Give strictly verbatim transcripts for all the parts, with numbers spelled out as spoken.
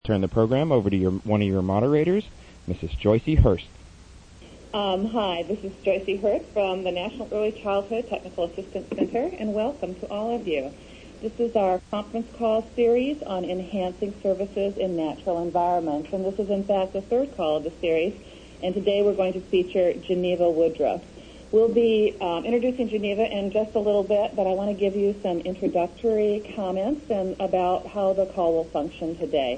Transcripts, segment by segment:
Turn the program over to your one of your moderators, Missus Joycey Hurst. Um, hi, this is Joycey Hurst from the National Early Childhood Technical Assistance Center, and welcome to all of you. This is our conference call series on enhancing services in natural environments, and this is in fact the third call of the series, and today we're going to feature Geneva Woodruff. We'll be um, introducing Geneva in just a little bit, but I want to give you some introductory comments and about how the call will function today.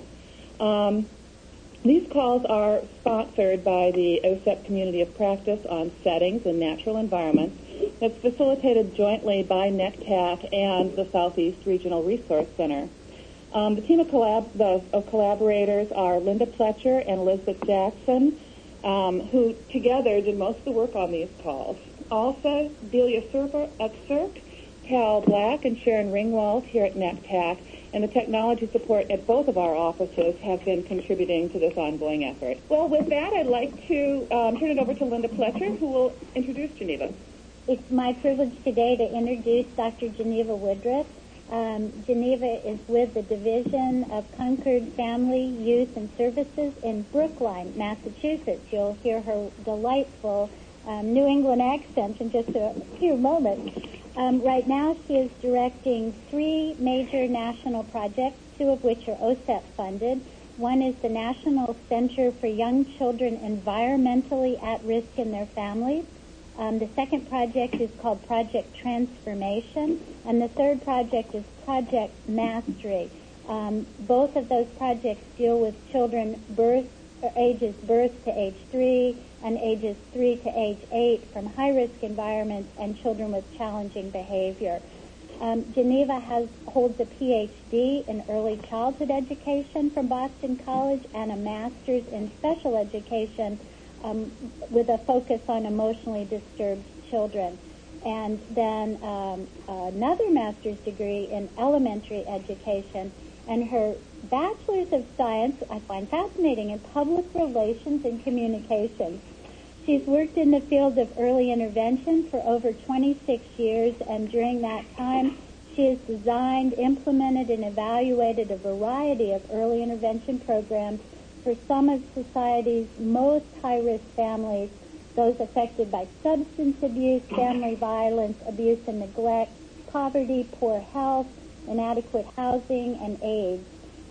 Um, these calls are sponsored by the O S E P Community of Practice on Settings in Natural Environments. That's facilitated jointly by N E C T A C and the Southeast Regional Resource Center. Um, the team of, collab- the, of collaborators are Linda Pletcher and Elizabeth Jackson, um, who together did most of the work on these calls. Also, Delia Excerpt, Cal Black, and Sharon Ringwald here at N E C T A C, and the technology support at both of our offices have been contributing to this ongoing effort. Well, with that, I'd like to um, turn it over to Linda Pletcher, who will introduce Geneva. It's my privilege today to introduce Doctor Geneva Woodruff. Um, Geneva is with the Division of Concord Family, Youth, and Services in Brookline, Massachusetts. You'll hear her delightful um, New England accent in just a few moments. Um, right now, she is directing three major national projects, two of which are O S E P funded. One is the National Center for Young Children Environmentally at Risk and Their Families. Um, the second project is called Project Transformation, and the third project is Project Mastery. Um, both of those projects deal with children birth, ages birth to age three and ages three to age eight from high-risk environments and children with challenging behavior. Um, Geneva has holds a P H D in early childhood education from Boston College and a master's in special education um, with a focus on emotionally disturbed children. And then um, another master's degree in elementary education, and her Bachelor's of Science, I find fascinating, in Public Relations and Communications. She's worked in the field of early intervention for over twenty-six years, and during that time, she has designed, implemented, and evaluated a variety of early intervention programs for some of society's most high-risk families, those affected by substance abuse, family violence, abuse and neglect, poverty, poor health, inadequate housing, and AIDS.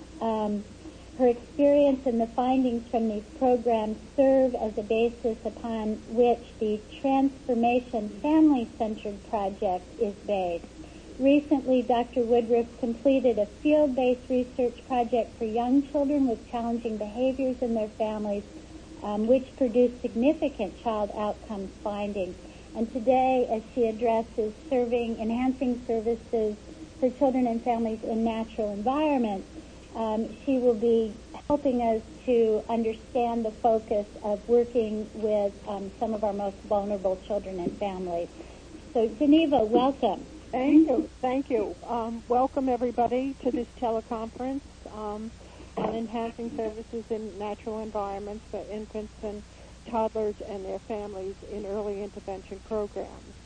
Um, her experience and the findings from these programs serve as a basis upon which the Transformation Family-Centered Project is based. Recently, Doctor Woodruff completed a field-based research project for young children with challenging behaviors in their families, um, which produced significant child outcomes findings. And today, as she addresses serving, enhancing services for children and families in natural environments, um, she will be helping us to understand the focus of working with um, some of our most vulnerable children and families. So, Geneva, welcome. Thank you. Thank you. Um, welcome, everybody, to this teleconference um, on enhancing services in natural environments for infants and toddlers and their families in early intervention programs.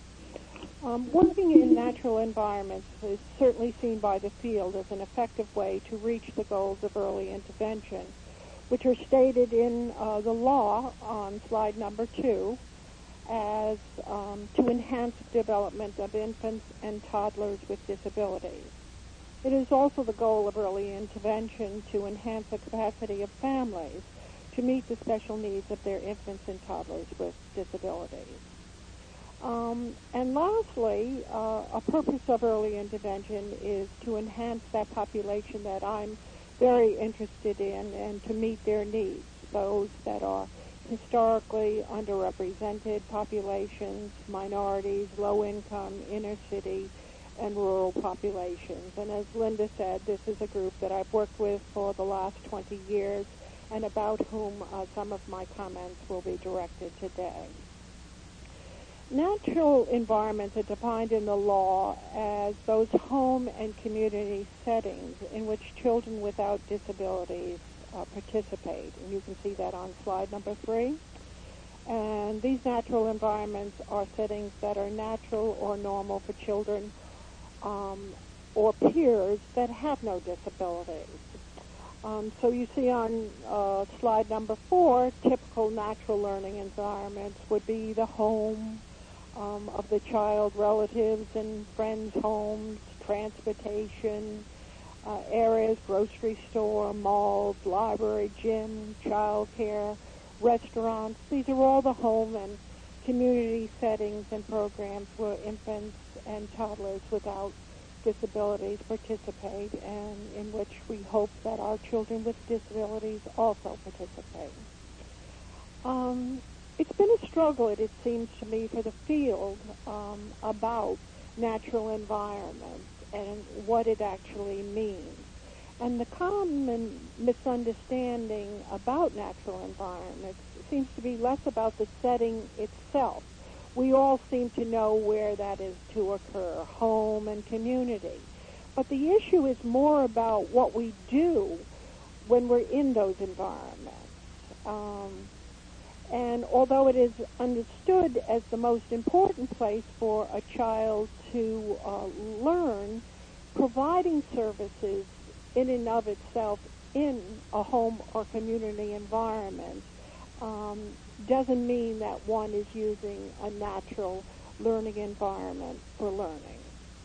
Um, working in natural environments is certainly seen by the field as an effective way to reach the goals of early intervention, which are stated in uh, the law on slide number two as um, to enhance the development of infants and toddlers with disabilities. It is also the goal of early intervention to enhance the capacity of families to meet the special needs of their infants and toddlers with disabilities. Um, and lastly, uh, a purpose of early intervention is to enhance that population that I'm very interested in and to meet their needs, those that are historically underrepresented populations, minorities, low-income, inner-city, and rural populations. And as Linda said, this is a group that I've worked with for the last twenty years and about whom uh, some of my comments will be directed today. Natural environments are defined in the law as those home and community settings in which children without disabilities uh, participate. And you can see that on slide number three. And these natural environments are settings that are natural or normal for children um, or peers that have no disabilities. Um, so you see on uh, slide number four, typical natural learning environments would be the home um, of the child, relatives and friends' homes, transportation, uh, areas, grocery store, malls, library, gym, child care, restaurants. These are all the home and community settings and programs where infants and toddlers without disabilities participate, and in which we hope that our children with disabilities also participate. Um, it's been a struggle, it, it seems to me, for the field um, about natural environments and what it actually means. And the common misunderstanding about natural environments seems to be less about the setting itself. We all seem to know where that is to occur, home and community. But the issue is more about what we do when we're in those environments. Um, and although it is understood as the most important place for a child to uh, learn, providing services in and of itself in a home or community environment um, doesn't mean that one is using a natural learning environment for learning.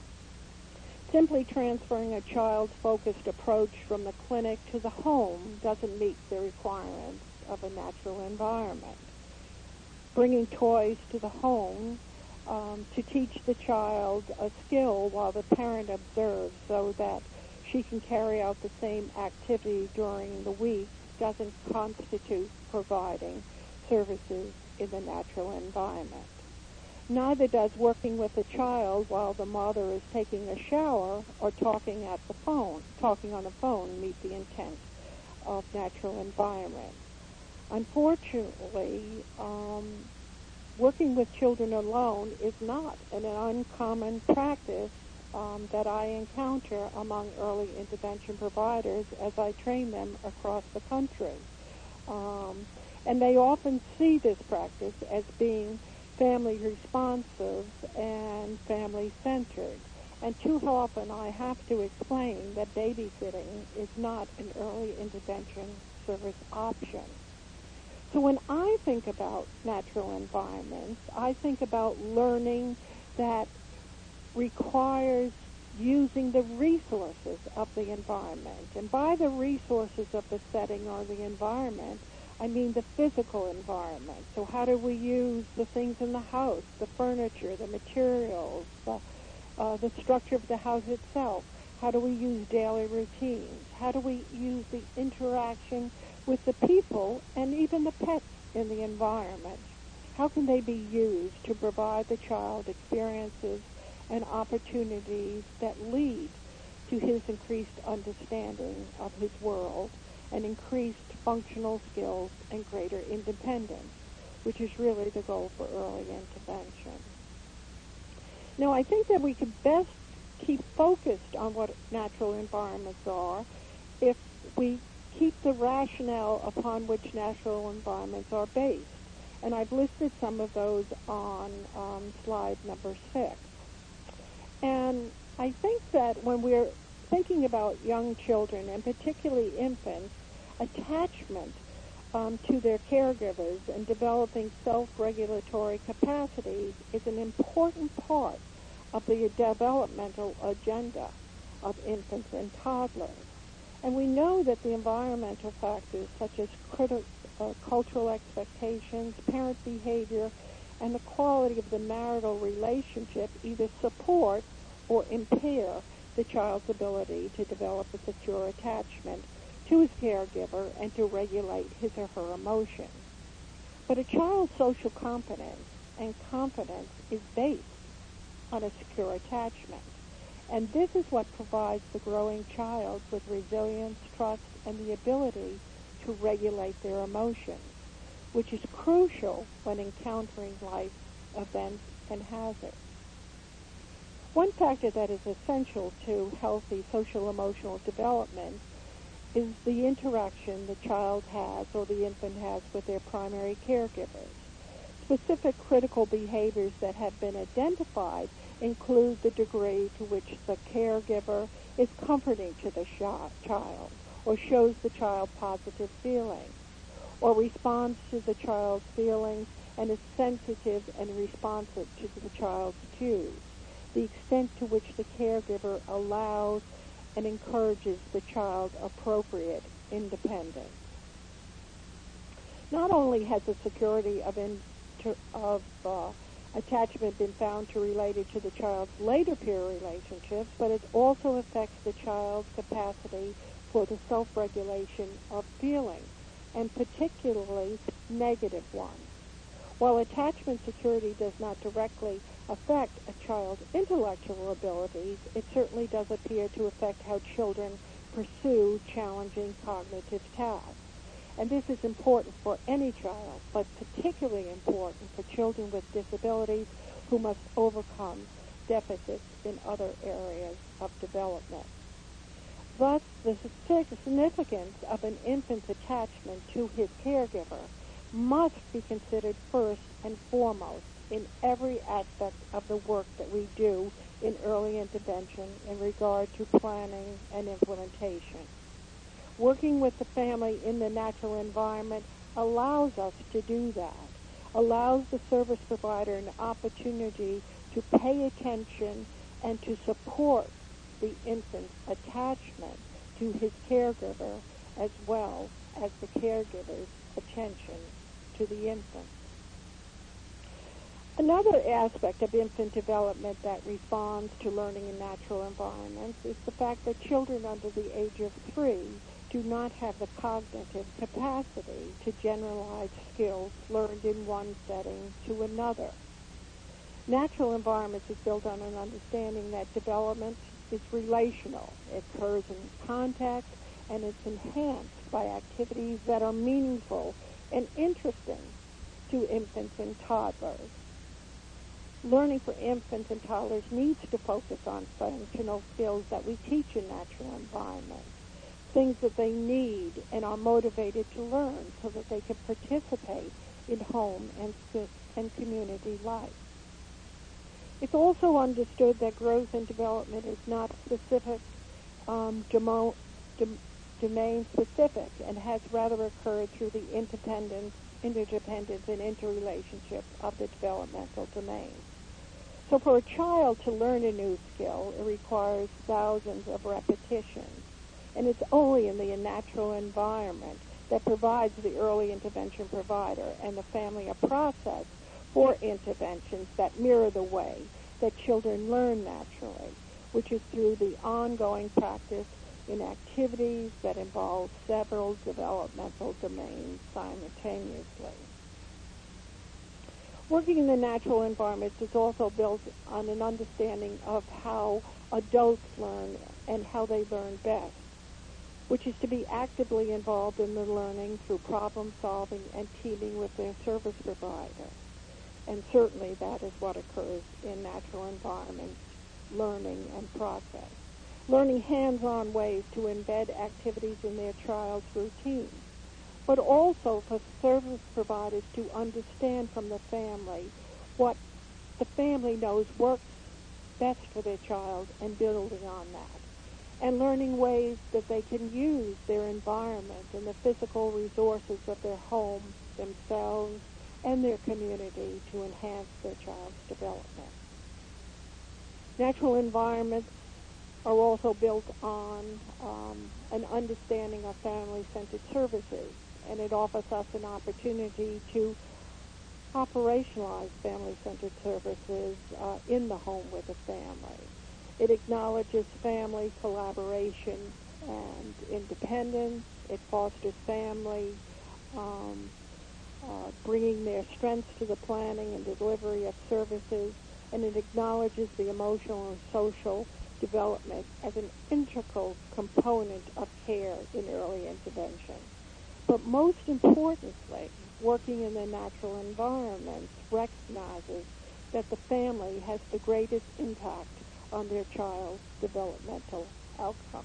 Simply transferring a child-focused approach from the clinic to the home doesn't meet the requirements of a natural environment. Bringing toys to the home um, to teach the child a skill while the parent observes so that she can carry out the same activity during the week doesn't constitute providing services in the natural environment. Neither does working with a child while the mother is taking a shower or talking at the phone, talking on the phone meet the intent of natural environment. Unfortunately, um, working with children alone is not an uncommon practice um, that I encounter among early intervention providers as I train them across the country. Um, and they often see this practice as being family responsive and family-centered. And too often I have to explain that babysitting is not an early intervention service option. So when I think about natural environments, I think about learning that requires using the resources of the environment. And by the resources of the setting or the environment, I mean the physical environment. So how do we use the things in the house, the furniture, the materials, the, uh, the structure of the house itself? How do we use daily routines? How do we use the interaction with the people and even the pets in the environment? How can they be used to provide the child experiences and opportunities that lead to his increased understanding of his world and increased functional skills and greater independence, which is really the goal for early intervention. Now, I think that we could best keep focused on what natural environments are if we keep the rationale upon which natural environments are based. And I've listed some of those on um, slide number six. And I think that when we're thinking about young children, and particularly infants, attachment um, to their caregivers and developing self-regulatory capacities is an important part of the developmental agenda of infants and toddlers. And we know that the environmental factors such as criti- uh, cultural expectations, parent behavior, and the quality of the marital relationship either support or impair the child's ability to develop a secure attachment to his caregiver and to regulate his or her emotions. But a child's social competence and confidence is based on a secure attachment. And this is what provides the growing child with resilience, trust, and the ability to regulate their emotions, which is crucial when encountering life events and hazards. One factor that is essential to healthy social-emotional development is the interaction the child has or the infant has with their primary caregivers. Specific critical behaviors that have been identified include the degree to which the caregiver is comforting to the sh- child, or shows the child positive feelings, or responds to the child's feelings and is sensitive and responsive to the child's cues, the extent to which the caregiver allows and encourages the child's appropriate independence. Not only has the security of, inter- of uh, attachment been found to relate it to the child's later peer relationships, but it also affects the child's capacity for the self-regulation of feelings, and particularly negative ones. While attachment security does not directly affect a child's intellectual abilities, it certainly does appear to affect how children pursue challenging cognitive tasks. And this is important for any child, but particularly important for children with disabilities who must overcome deficits in other areas of development. Thus, the significance of an infant's attachment to his caregiver must be considered first and foremost in every aspect of the work that we do in early intervention in regard to planning and implementation. Working with the family in the natural environment allows us to do that, allows the service provider an opportunity to pay attention and to support the infant's attachment to his caregiver as well as the caregiver's attention to the infant. Another aspect of infant development that responds to learning in natural environments is the fact that children under the age of three do not have the cognitive capacity to generalize skills learned in one setting to another. Natural environments is built on an understanding that development is relational. It occurs in contact, and it's enhanced by activities that are meaningful and interesting to infants and toddlers. Learning for infants and toddlers needs to focus on functional skills that we teach in natural environments, things that they need and are motivated to learn so that they can participate in home and, and community life. It's also understood that growth and development is not specific, um, demo, dom, domain-specific, and has rather occurred through the interdependence, interdependence and interrelationship of the developmental domains. So for a child to learn a new skill, it requires thousands of repetitions, and it's only in the natural environment that provides the early intervention provider and the family a process for interventions that mirror the way that children learn naturally, which is through the ongoing practice in activities that involve several developmental domains simultaneously. Working in the natural environments is also built on an understanding of how adults learn and how they learn best, which is to be actively involved in the learning through problem solving and teaming with their service provider. And certainly that is what occurs in natural environments, learning and process. Learning hands-on ways to embed activities in their child's routine, but also for service providers to understand from the family what the family knows works best for their child and building on that, and learning ways that they can use their environment and the physical resources of their home, themselves, and their community to enhance their child's development. Natural environments are also built on um, an understanding of family-centered services, and it offers us an opportunity to operationalize family-centered services uh, in the home with a family. It acknowledges family collaboration and independence. It fosters family um, uh, bringing their strengths to the planning and delivery of services, and it acknowledges the emotional and social development as an integral component of care in early intervention. But most importantly, working in the natural environment recognizes that the family has the greatest impact on their child's developmental outcomes.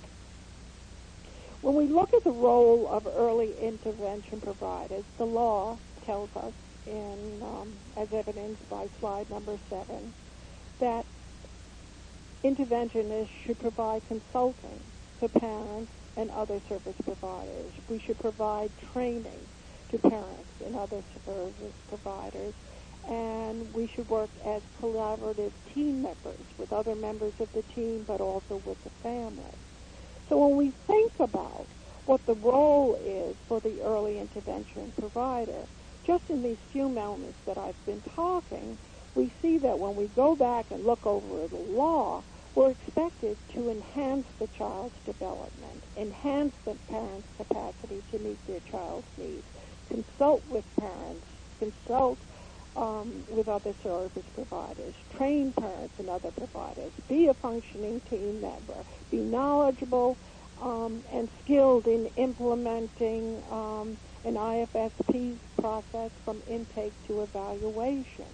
When we look at the role of early intervention providers, the law tells us, in um, as evidenced by slide number seven, that interventionists should provide consulting to parents and other service providers. We should provide training to parents and other service providers, and we should work as collaborative team members with other members of the team, but also with the family. So when we think about what the role is for the early intervention provider, just in these few moments that I've been talking, we see that when we go back and look over the law, we're expected to enhance the child's development, enhance the parent's capacity to meet their child's needs, consult with parents, consult um, with other service providers, train parents and other providers, be a functioning team member, be knowledgeable um, and skilled in implementing um, an I F S P process from intake to evaluation.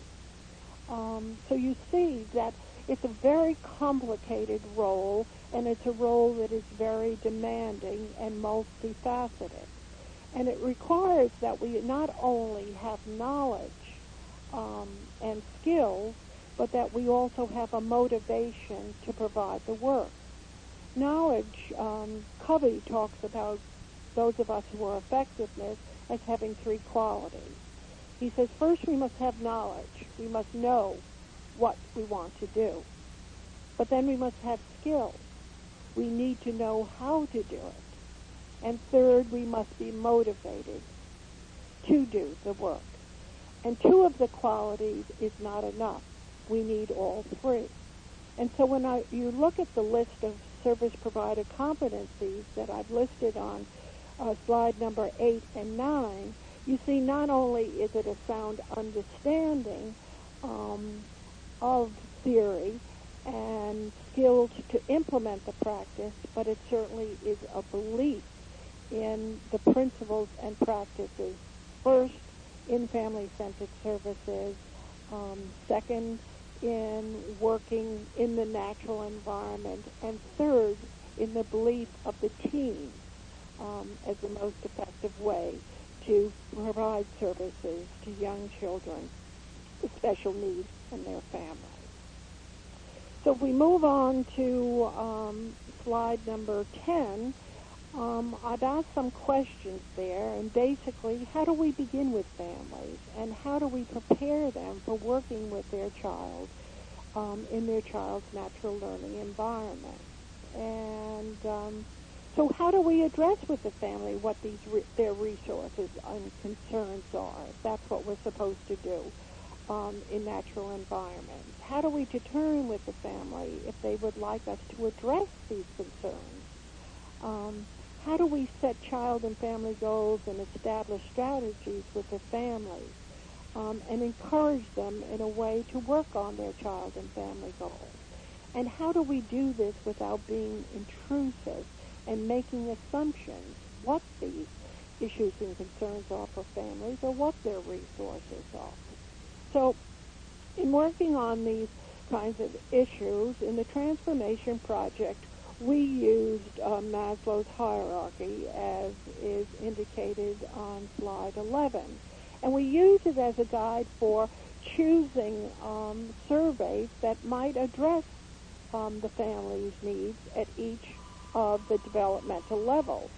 Um, so you see that it's a very complicated role, and it's a role that is very demanding and multifaceted. And it requires that we not only have knowledge um, and skills, but that we also have a motivation to provide the work. Knowledge, um, Covey talks about those of us who are effectiveness as having three qualities. He says, first, we must have knowledge. We must know what we want to do. But then we must have skill. We need to know how to do it. And third, we must be motivated to do the work. And two of the qualities is not enough. We need all three. And so when I, you look at the list of service provider competencies that I've listed on uh, slide number eight and nine, you see not only is it a sound understanding um, of theory and skills to implement the practice, but it certainly is a belief in the principles and practices. First, in family-centered services. Um, second, in working in the natural environment. And third, in the belief of the team um, as the most effective way to provide services to young children with special needs and their families. So if we move on to um, slide number ten, um, I've asked some questions there, and basically, how do we begin with families, and how do we prepare them for working with their child um, in their child's natural learning environment? And um, so how do we address with the family what these re- their resources and concerns are? That's what we're supposed to do um, in natural environments. How do we determine with the family if they would like us to address these concerns? Um, how do we set child and family goals and establish strategies with the families um, and encourage them in a way to work on their child and family goals? And how do we do this without being intrusive and making assumptions what these issues and concerns are for families or what their resources are? So in working on these kinds of issues, in the Transformation Project, we used uh, Maslow's hierarchy as is indicated on slide eleven. And we use it as a guide for choosing um, surveys that might address um, the family's needs at each of the developmental levels.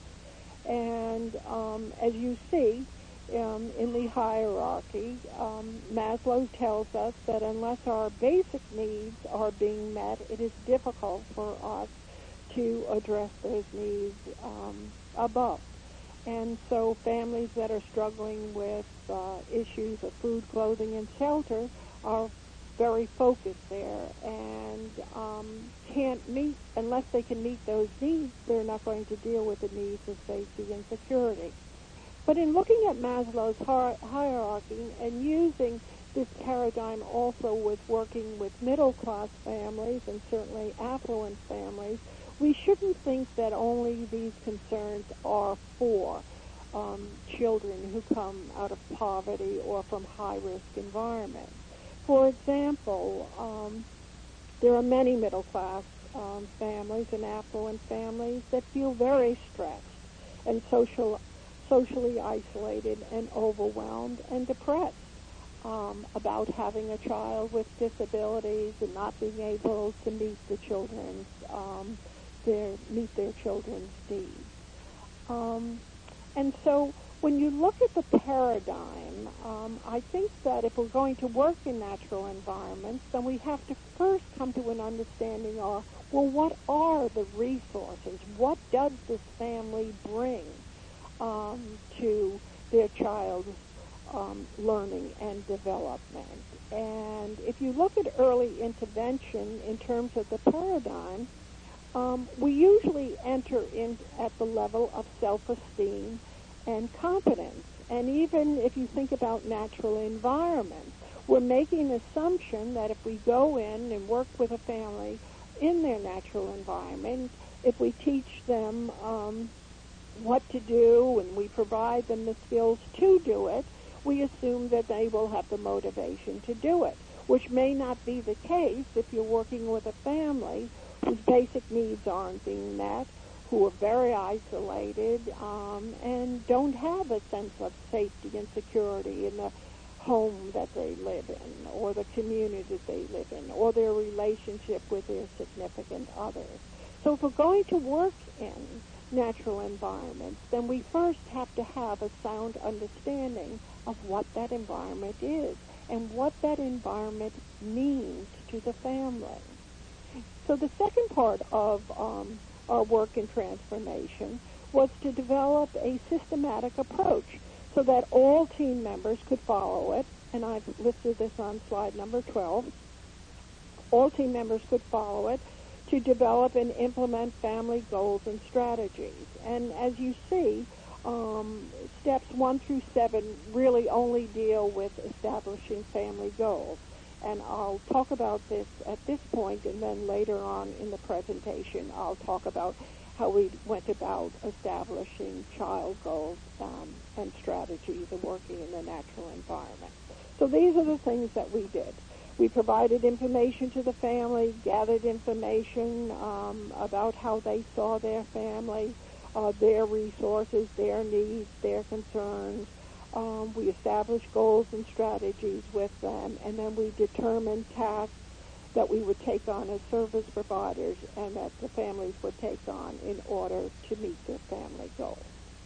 And um, as you see, um, in the hierarchy, um, Maslow tells us that unless our basic needs are being met, it is difficult for us to address those needs um, above. And so families that are struggling with uh, issues of food, clothing, and shelter are very focused there and um, can't meet, unless they can meet those needs, they're not going to deal with the needs of safety and security. But in looking at Maslow's hi- hierarchy and using this paradigm also with working with middle-class families and certainly affluent families, we shouldn't think that only these concerns are for um, children who come out of poverty or from high-risk environments. For example, um, there are many middle-class um, families and affluent families that feel very stressed and social, socially isolated and overwhelmed and depressed um, about having a child with disabilities and not being able to meet the children's um, their meet their children's needs. Um, and so when you look at the paradigm, um, I think that if we're going to work in natural environments, then we have to first come to an understanding of, well, what are the resources? What does this family bring um, to their child's um, learning and development? And if you look at early intervention in terms of the paradigm, um, we usually enter in at the level of self-esteem and competence. And even if you think about natural environments, we're making an assumption that if we go in and work with a family in their natural environment, if we teach them um, what to do and we provide them the skills to do it, we assume that they will have the motivation to do it, which may not be the case if you're working with a family whose basic needs aren't being met, who are very isolated, um, and don't have a sense of safety and security in the home that they live in, or the community that they live in, or their relationship with their significant others. So if we're going to work in natural environments, then we first have to have a sound understanding of what that environment is and what that environment means to the family. So the second part of um, our work in transformation was to develop a systematic approach so that all team members could follow it, and I've listed this on slide number twelve. All team members could follow it to develop and implement family goals and strategies. And as you see, um, steps one through seven really only deal with establishing family goals. And I'll talk about this at this point, and then later on in the presentation, I'll talk about how we went about establishing child goals um, and strategies and working in the natural environment. So these are the things that we did. We provided information to the family, gathered information um, about how they saw their family, uh, their resources, their needs, their concerns. Um, we established goals and strategies with them, and then we determined tasks that we would take on as service providers and that the families would take on in order to meet their family goals.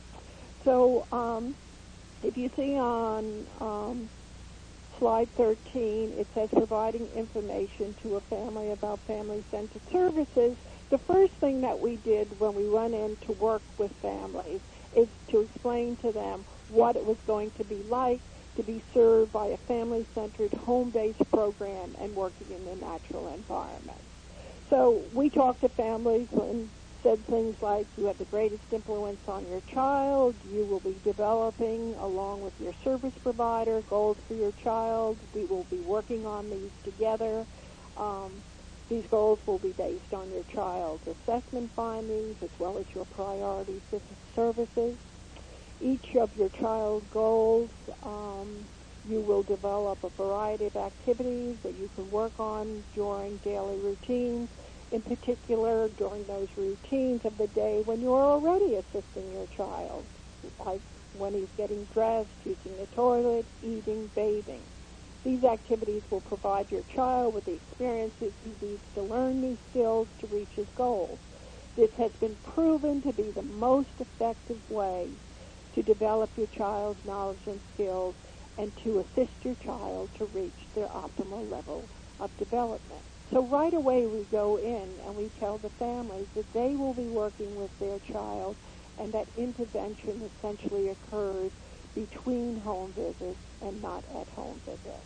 So um, if you see on um, slide thirteen, it says providing information to a family about family-centered services. The first thing that we did when we went in to work with families is to explain to them what it was going to be like to be served by a family-centered, home-based program and working in the natural environment. So we talked to families and said things like, you have the greatest influence on your child, you will be developing, along with your service provider, goals for your child, we will be working on these together. Um, these goals will be based on your child's assessment findings as well as your priorities for services. Each of your child goals, um, you will develop a variety of activities that you can work on during daily routines, in particular during those routines of the day when you're already assisting your child, like when he's getting dressed, using the toilet, eating, bathing. These activities will provide your child with the experiences he needs to learn these skills to reach his goals. This has been proven to be the most effective way to develop your child's knowledge and skills and to assist your child to reach their optimal level of development. So right away we go in and we tell the families that they will be working with their child and that intervention essentially occurs between home visits and not at home visits.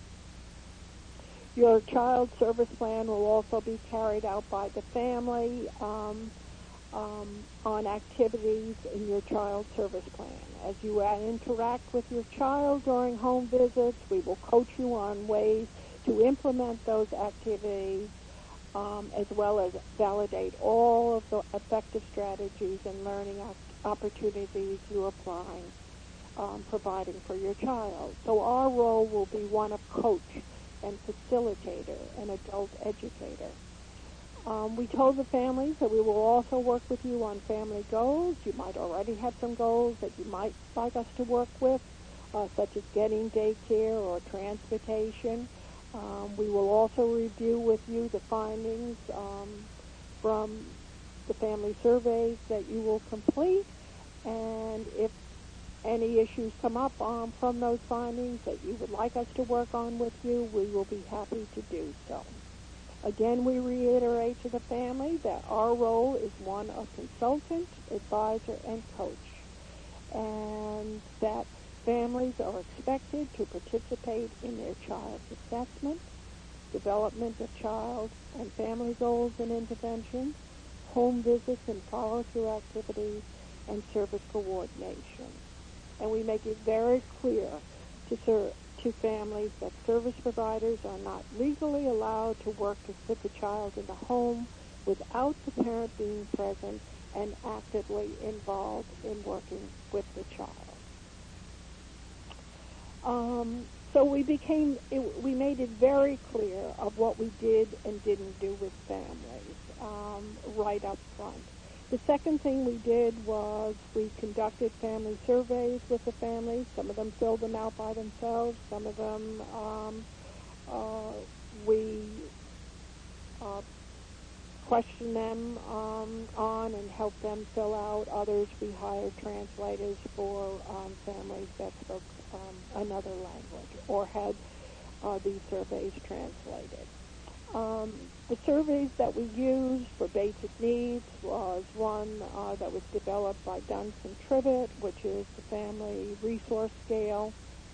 Your child service plan will also be carried out by the family um, um, on activities in your child service plan. As you interact with your child during home visits, we will coach you on ways to implement those activities, um, as well as validate all of the effective strategies and learning opportunities you're applying, um, providing for your child. So our role will be one of coach and facilitator and adult educator. Um, we told the families that we will also work with you on family goals. You might already have some goals that you might like us to work with, uh, such as getting daycare or transportation. Um, we will also review with you the findings um, from the family surveys that you will complete, and if any issues come up um, from those findings that you would like us to work on with you, we will be happy to do so. Again, we reiterate to the family that our role is one of consultant, advisor, and coach, and that families are expected to participate in their child's assessment, development of child and family goals and interventions, home visits and follow-through activities, and service coordination. And we make it very clear to, ser- to families that service providers are not legally allowed to work with the child in the home without the parent being present and actively involved in working with the child. Um, so we became, it, we made it very clear of what we did and didn't do with families um, right up front. The second thing we did was we conducted family surveys with the families. Some of them filled them out by themselves. Some of them um, uh, we uh, questioned them um, on and helped them fill out. Others we hired translators for um, families that spoke um, another language or had uh, these surveys translated. Um, the surveys that we used for basic needs was one uh, that was developed by Dunstan Trivet, which is the Family Resource Scale,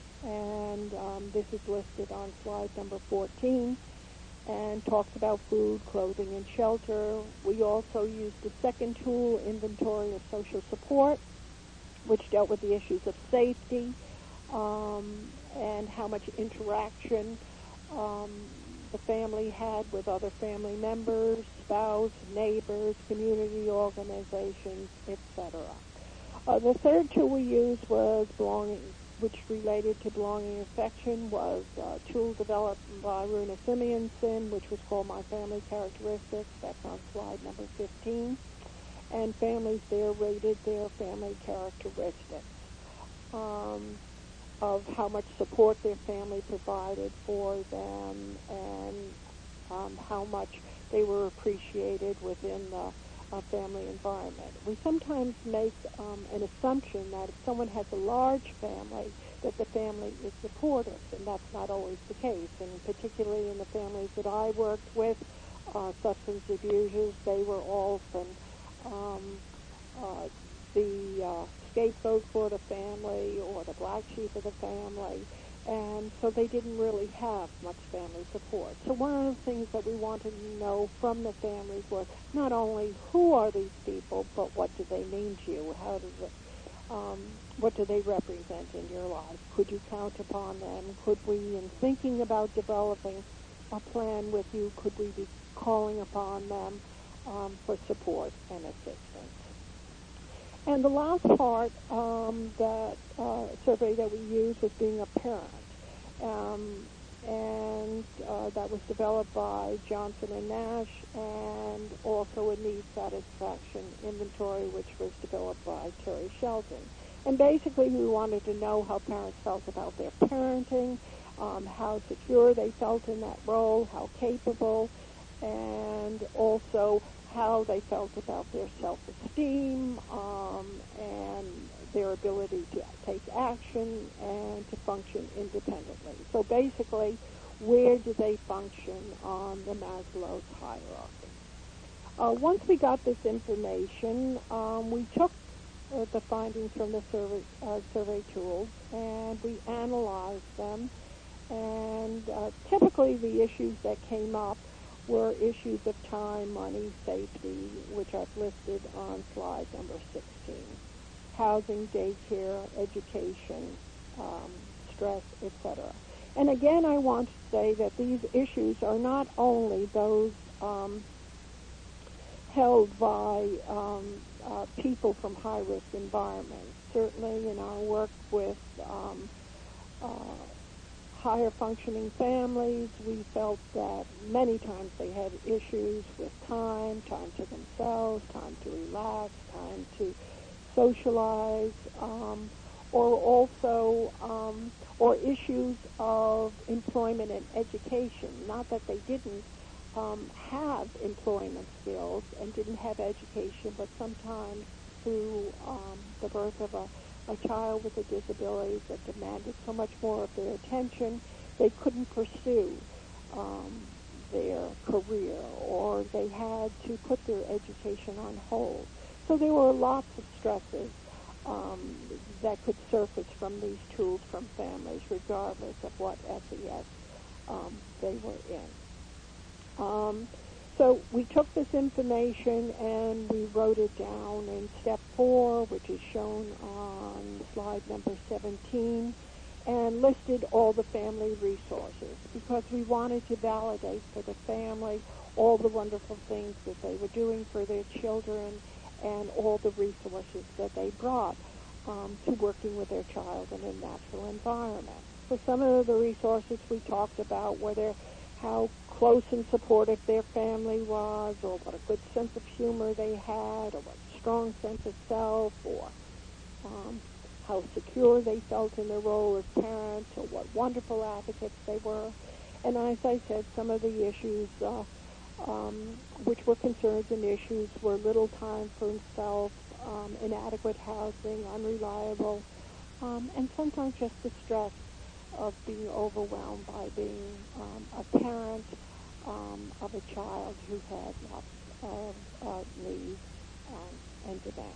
and um, this is listed on slide number fourteen, and talks about food, clothing, and shelter. We also used the second tool, Inventory of Social Support, which dealt with the issues of safety um, and how much interaction um, the family had with other family members, spouse, neighbors, community organizations, et cetera. Uh, the third tool we used was belonging, which related to belonging and affection, was a tool developed by Runa Simonson, which was called My Family Characteristics. That's on slide number fifteen. And families there rated their family characteristics. Um, of how much support their family provided for them and um, how much they were appreciated within the uh, family environment. We sometimes make um, an assumption that if someone has a large family, that the family is supportive, and that's not always the case. And particularly in the families that I worked with, uh, substance abusers, they were often um, uh, the uh, scapegoat for the family or the black sheep of the family, and so they didn't really have much family support. So one of the things that we wanted to know from the families was not only who are these people, but what do they mean to you? How does it, um, what do they represent in your life? Could you count upon them? Could we, in thinking about developing a plan with you, could we be calling upon them um, for support and assistance? And the last part, um, that uh, survey that we used was being a parent. Um, and uh, that was developed by Johnson and Nash, and also a need satisfaction inventory, which was developed by Terry Shelton. And basically we wanted to know how parents felt about their parenting, um, how secure they felt in that role, how capable, and also how they felt about their self-esteem um, and their ability to take action and to function independently. So basically, where do they function on the Maslow's hierarchy? Uh, once we got this information, um, we took uh, the findings from the survey, uh, survey tools and we analyzed them. And uh, typically the issues that came up were issues of time, money, safety, which I've listed on slide number sixteen. Housing, daycare, education, um, stress, et cetera. And again, I want to say that these issues are not only those um, held by um, uh, people from high-risk environments. Certainly in our work with um, uh, higher functioning families, we felt that many times they had issues with time, time to themselves, time to relax, time to socialize, um, or also, um, or issues of employment and education. Not that they didn't um, have employment skills and didn't have education, but sometimes through um, the birth of a, a child with a disability that demanded so much more of their attention, they couldn't pursue um, their career, or they had to put their education on hold. So there were lots of stresses um, that could surface from these tools from families, regardless of what S E S um, they were in. Um, so we took this information and we wrote it down in step four, which is shown on slide number seventeen, and listed all the family resources because we wanted to validate for the family all the wonderful things that they were doing for their children and all the resources that they brought um, to working with their child in a natural environment. So some of the resources we talked about were their, how close and supportive their family was, or what a good sense of humor they had, or what strong sense of self, or um, how secure they felt in their role as parents, or what wonderful advocates they were. And as I said, some of the issues uh, um, which were concerns and issues were little time for himself, um, inadequate housing, unreliable, um, and sometimes just the stress of being overwhelmed by being um, a parent um, of a child who had lots of uh, needs um, and demands.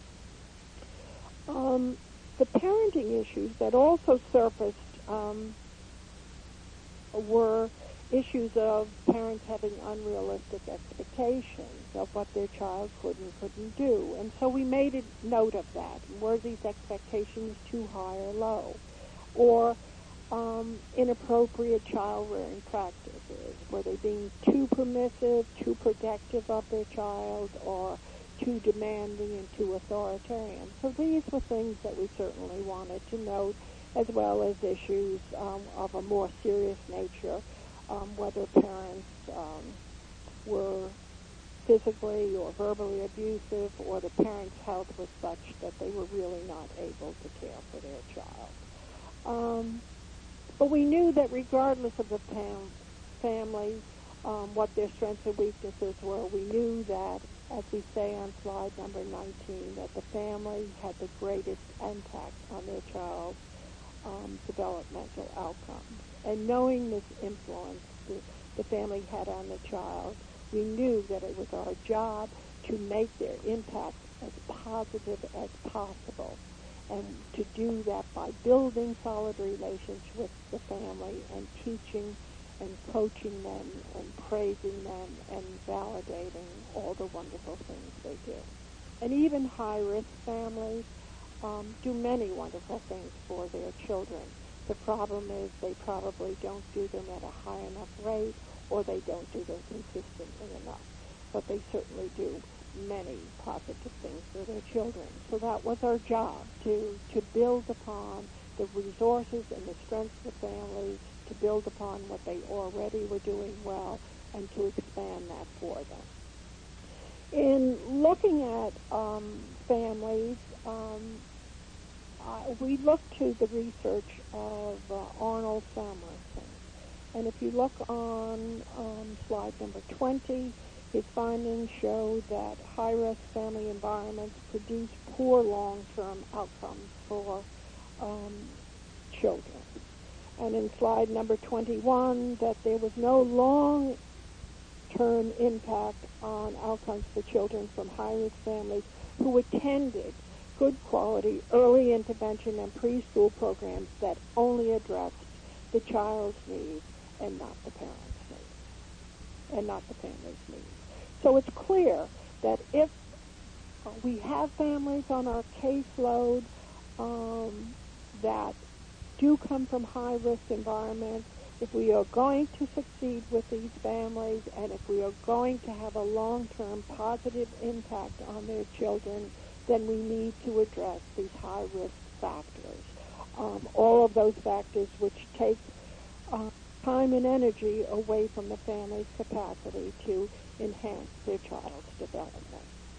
Um, the parenting issues that also surfaced um, were issues of parents having unrealistic expectations of what their child could and couldn't do. And so we made a note of that. Were these expectations too high or low? Or um, inappropriate child-rearing practices? Were they being too permissive, too protective of their child, or too demanding and too authoritarian? So these were things that we certainly wanted to note, as well as issues um, of a more serious nature, um, whether parents um, were physically or verbally abusive, or the parents' health was such that they were really not able to care for their child. Um, but we knew that regardless of the fam- family, um, what their strengths and weaknesses were, we knew that, as we say on slide number nineteen, that the family had the greatest impact on their child's um, developmental outcomes. And knowing this influence the, the family had on the child, we knew that it was our job to make their impact as positive as possible, and to do that by building solid relations with the family and teaching and coaching them and praising them and validating all the wonderful things they do. And even high-risk families um, do many wonderful things for their children. The problem is they probably don't do them at a high enough rate, or they don't do them consistently enough. But they certainly do many positive things for their children. So that was our job, to, to build upon the resources and the strengths of the families, to build upon what they already were doing well, and to expand that for them. In looking at um, families, um, uh, we looked to the research of uh, Arnold Samuelson. And if you look on um, slide number twenty, his findings show that high-risk family environments produce poor long-term outcomes for um, children. And in slide number twenty-one, that there was no long-term impact on outcomes for children from high-risk families who attended good quality early intervention and preschool programs that only addressed the child's needs and not the parents' needs, and not the family's needs. So it's clear that if uh, we have families on our caseload um, that do come from high-risk environments, if we are going to succeed with these families, and if we are going to have a long-term positive impact on their children, then we need to address these high-risk factors. Um, all of those factors which take uh, time and energy away from the family's capacity to enhance their child's development.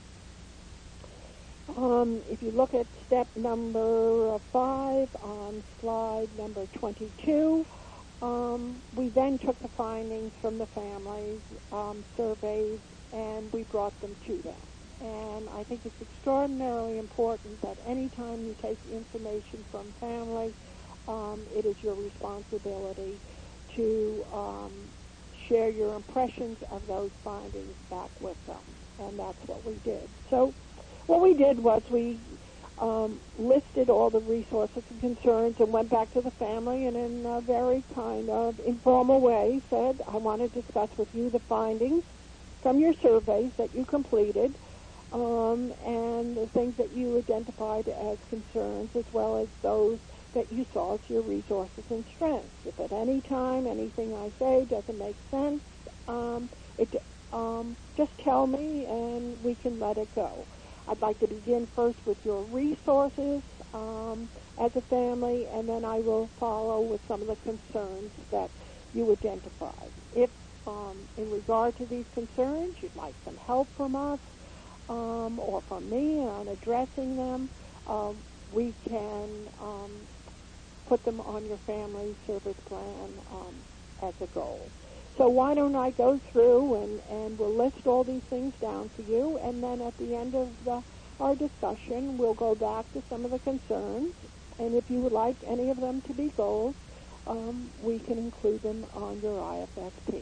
Um, if you look at step number five on slide number twenty-two, Um, we then took the findings from the families, um, surveys, and we brought them to them. And I think it's extraordinarily important that any time you take information from families, um, it is your responsibility to um, share your impressions of those findings back with them. And that's what we did. So what we did was we um, listed all the resources and concerns and went back to the family and in a very kind of informal way said, I want to discuss with you the findings from your surveys that you completed um, and the things that you identified as concerns, as well as those that you saw as your resources and strengths. If at any time anything I say doesn't make sense, um, it, um, just tell me and we can let it go. I'd like to begin first with your resources um, as a family, and then I will follow with some of the concerns that you identified. If, um, in regard to these concerns, you'd like some help from us um, or from me on addressing them, um, we can um, put them on your family service plan um, as a goal. So why don't I go through and, and we'll list all these things down for you, and then at the end of the, our discussion, we'll go back to some of the concerns, and if you would like any of them to be goals, um, we can include them on your I F S P.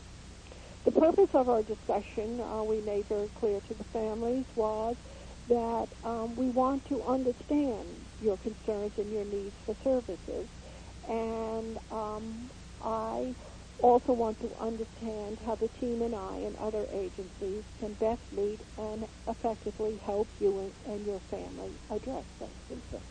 The purpose of our discussion, uh, we made very clear to the families, was that um, we want to understand your concerns and your needs for services, and um, I also want to understand how the team and I and other agencies can best meet and effectively help you and, and your family address those concerns.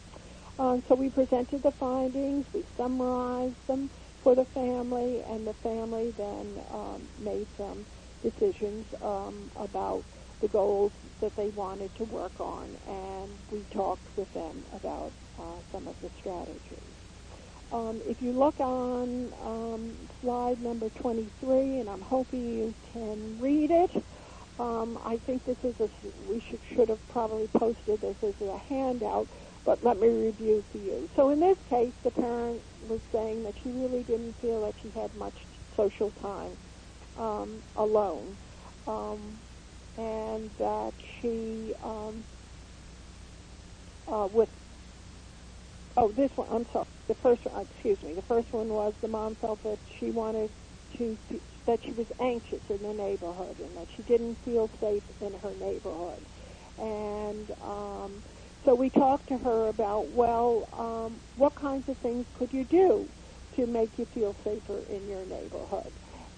Um, so we presented the findings, we summarized them for the family, and the family then um, made some decisions um, about the goals that they wanted to work on, and we talked with them about uh, some of the strategies. Um, if you look on um, slide number twenty-three, and I'm hoping you can read it, um, I think this is a, we should, should have probably posted this as a handout, but let me review for you. So in this case, the parent was saying that she really didn't feel that she had much social time um, alone, um, and that she, um, uh, with Oh, this one, I'm sorry. The first one, excuse me, the first one was the mom felt that she wanted to, that she was anxious in the neighborhood and that she didn't feel safe in her neighborhood. And um, so we talked to her about, well, um, what kinds of things could you do to make you feel safer in your neighborhood?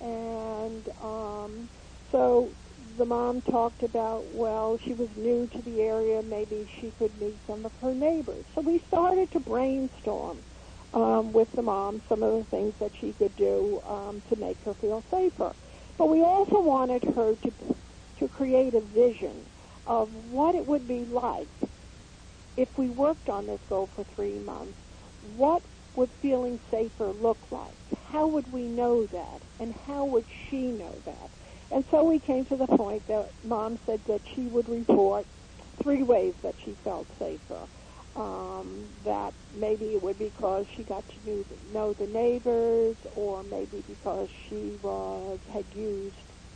And um, so the mom talked about, well, she was new to the area, maybe she could meet some of her neighbors. So we started to brainstorm um, with the mom some of the things that she could do um, to make her feel safer. But we also wanted her to, to create a vision of what it would be like if we worked on this goal for three months. What would feeling safer look like? How would we know that? And how would she know that? And so we came to the point that Mom said that she would report three ways that she felt safer. Um, that maybe it would be because she got to know the neighbors, or maybe because she was had used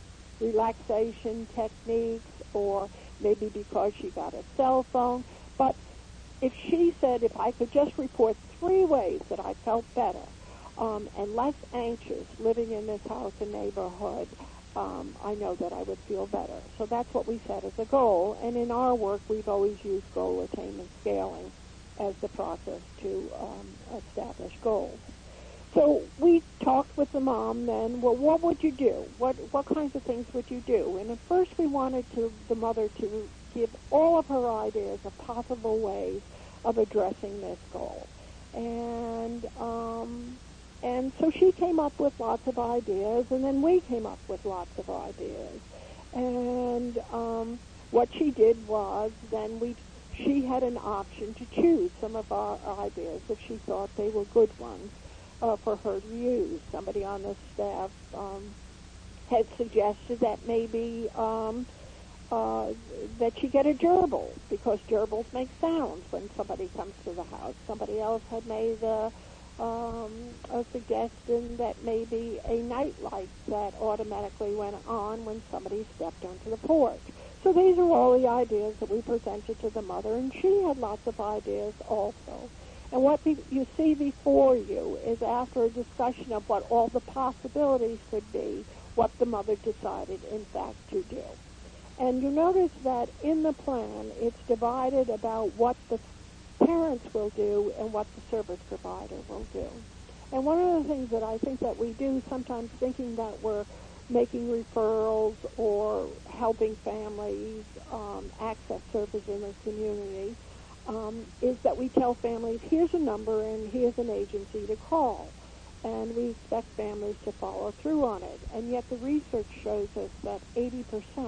relaxation techniques, or maybe because she got a cell phone. But if she said, if I could just report three ways that I felt better um, and less anxious living in this house and neighborhood, Um, I know that I would feel better. So that's what we set as a goal. And in our work, we've always used goal attainment scaling as the process to um, establish goals. So we talked with the mom then, well, what would you do? What what kinds of things would you do? And at first we wanted to the mother to give all of her ideas of possible ways of addressing this goal. And um, And so she came up with lots of ideas, and then we came up with lots of ideas. And um, what she did was then we she had an option to choose some of our ideas if she thought they were good ones uh, for her to use. Somebody on the staff um, had suggested that maybe um, uh, that she get a gerbil, because gerbils make sounds when somebody comes to the house. Somebody else had made a um, a suggestion that maybe a night light that automatically went on when somebody stepped onto the porch. So these are all the ideas that we presented to the mother, and she had lots of ideas also. And what be, you see before you is, after a discussion of what all the possibilities could be, what the mother decided, in fact, to do. And you notice that in the plan, it's divided about what the parents will do and what the service provider will do. And one of the things that I think that we do, sometimes thinking that we're making referrals or helping families um, access services in the community, um, is that we tell families, here's a number and here's an agency to call. And we expect families to follow through on it. And yet the research shows us that eighty percent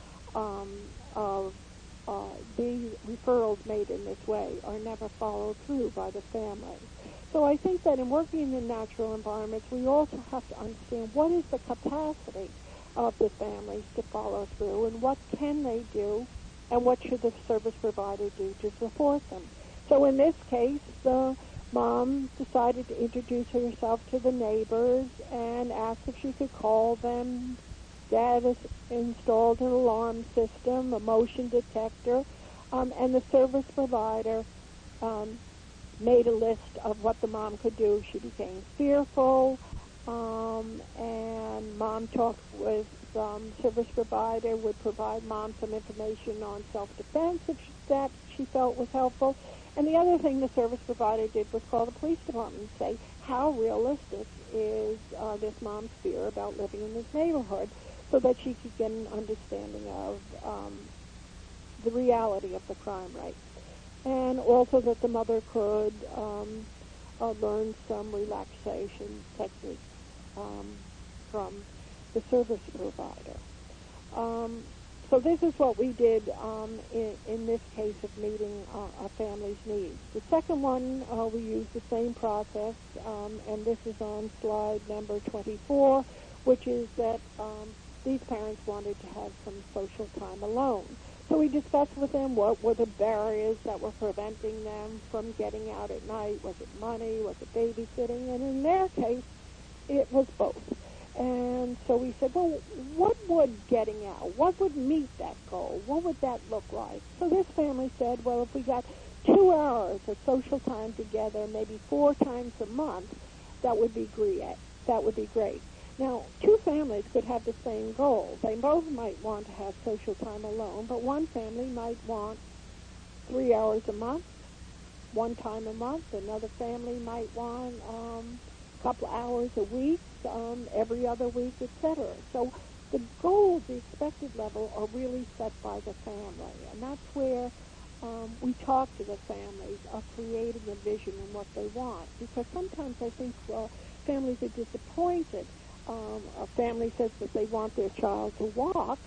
um, of uh, the referrals made in this way are never followed through by the family. So I think that in working in natural environments, we also have to understand what is the capacity of the families to follow through, and what can they do, and what should the service provider do to support them. So in this case, the mom decided to introduce herself to the neighbors and asked if she could call them. Dad has installed an alarm system, a motion detector, um, and the service provider um, made a list of what the mom could do. She became fearful, um, and mom talked with um, service provider, would provide mom some information on self-defense if that she felt was helpful. And the other thing the service provider did was call the police department and say, how realistic is uh, this mom's fear about living in this neighborhood, so that she could get an understanding of um, the reality of the crime rate. And also that the mother could um, uh, learn some relaxation techniques um, from the service provider. Um, so this is what we did um, in, in this case of meeting uh, a family's needs. The second one, uh, we used the same process, um, and this is on slide number twenty-four, which is that um, these parents wanted to have some social time alone. So we discussed with them what were the barriers that were preventing them from getting out at night. Was it money? Was it babysitting? And in their case, it was both. And so we said, well, what would getting out, what would meet that goal? What would that look like? So this family said, well, if we got two hours of social time together, maybe four times a month, that would be great. That would be great. Now, two families could have the same goal. They both might want to have social time alone, but one family might want three hours a month, one time a month. Another family might want um, a couple hours a week, um, every other week, et cetera. So the goals, the expected level, are really set by the family, and that's where um, we talk to the families of creating a vision and what they want, because sometimes I think uh, families are disappointed. Um, a family says that they want their child to walk,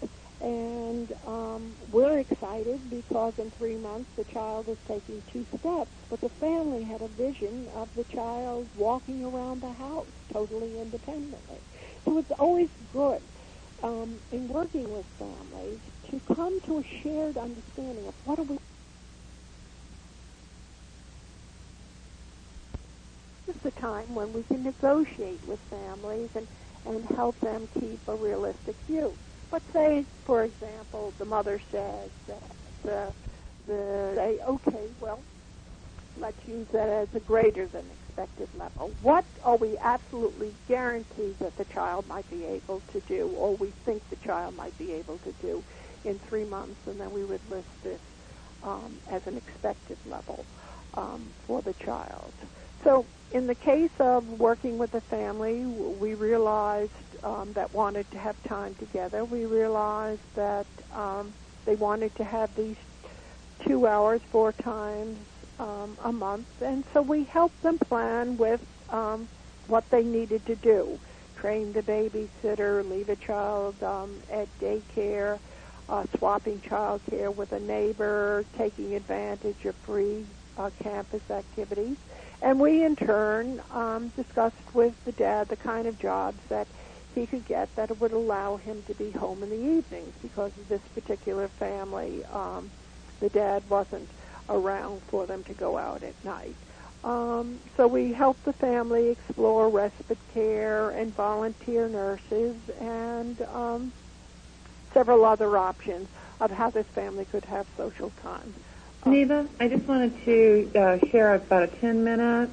and um, we're excited because in three months the child is taking two steps, but the family had a vision of the child walking around the house totally independently. So it's always good um, in working with families to come to a shared understanding of what are we. This is the time when we can negotiate with families and and help them keep a realistic view. But say, for example, the mother says that the, the say, okay, well, let's use that as a greater than expected level. What are we absolutely guaranteed that the child might be able to do, or we think the child might be able to do in three months, and then we would list this um, as an expected level um, for the child. So in the case of working with a family, we realized um, that wanted to have time together. We realized that um, they wanted to have these two hours four times um, a month. And so we helped them plan with um, what they needed to do. Train the babysitter, leave a child um, at daycare, uh, swapping child care with a neighbor, taking advantage of free uh, campus activities. And we, in turn, um, discussed with the dad the kind of jobs that he could get that would allow him to be home in the evenings, because of this particular family, um, the dad wasn't around for them to go out at night. Um, so we help the family explore respite care and volunteer nurses and um, several other options of how this family could have social time. Geneva, I just wanted to uh, share about a ten-minute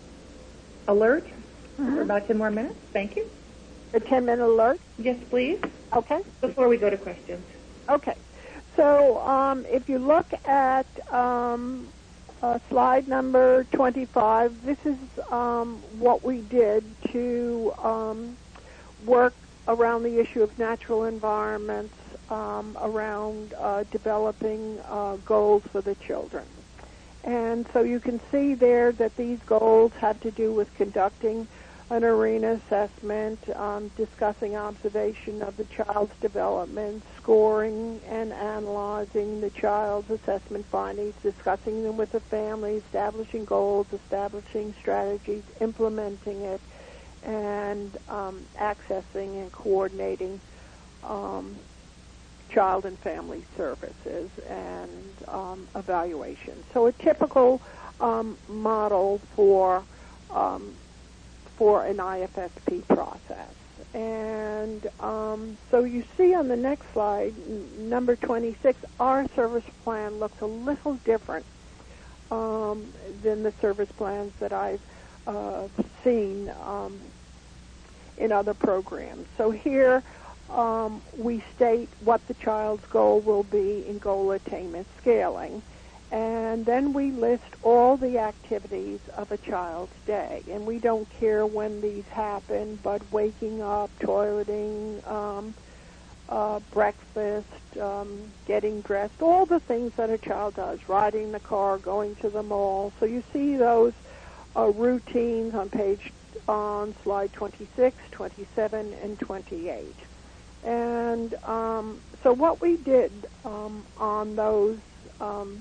alert Mm-hmm. for about ten more minutes. Thank you. A ten-minute alert? Yes, please. Okay. Before we go to questions. Okay. So um, if you look at um, uh, slide number twenty-five, this is um, what we did to um, work around the issue of natural environments, um, around uh, developing uh, goals for the children. And so you can see there that these goals have to do with conducting an arena assessment, um, discussing observation of the child's development, scoring and analyzing the child's assessment findings, discussing them with the family, establishing goals, establishing strategies, implementing it, and um, accessing and coordinating um, child and family services and um, evaluation. So a typical um, model for um, for an I F S P process. And um, so you see on the next slide, n- number twenty-six, our service plan looks a little different um, than the service plans that I've uh, seen um, in other programs. So here um, we state what the child's goal will be in goal attainment scaling. And then we list all the activities of a child's day. And we don't care when these happen, but waking up, toileting, um, uh, breakfast, um, getting dressed, all the things that a child does, riding the car, going to the mall. So you see those uh, routines on page, on slide twenty-six, twenty-seven, and twenty-eight. And um, so what we did um, on those um,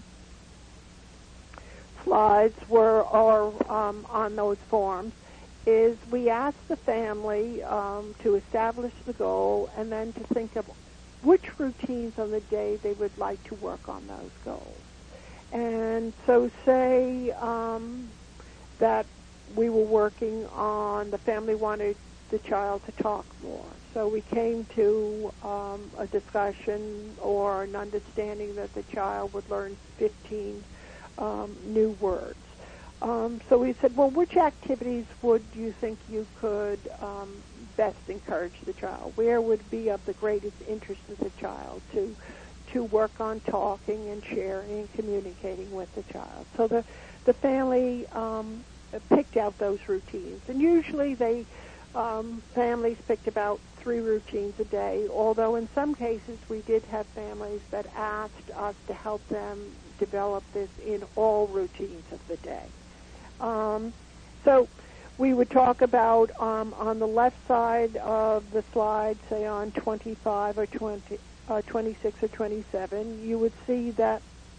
slides were, or um, on those forms, is we asked the family um, to establish the goal and then to think of which routines on the day they would like to work on those goals. And so say um, that we were working on, the family wanted the child to talk more. So we came to um, a discussion or an understanding that the child would learn fifteen Um, new words. Um, so we said, well, which activities would you think you could um, best encourage the child? Where would be of the greatest interest to the child to to work on talking and sharing and communicating with the child? So the the family um, picked out those routines, and usually they um, families picked about three routines a day. Although in some cases we did have families that asked us to help them develop this in all routines of the day. Um, so we would talk about um, on the left side of the slide, say on twenty-five or twenty, uh, twenty-six or twenty-seven, you would see that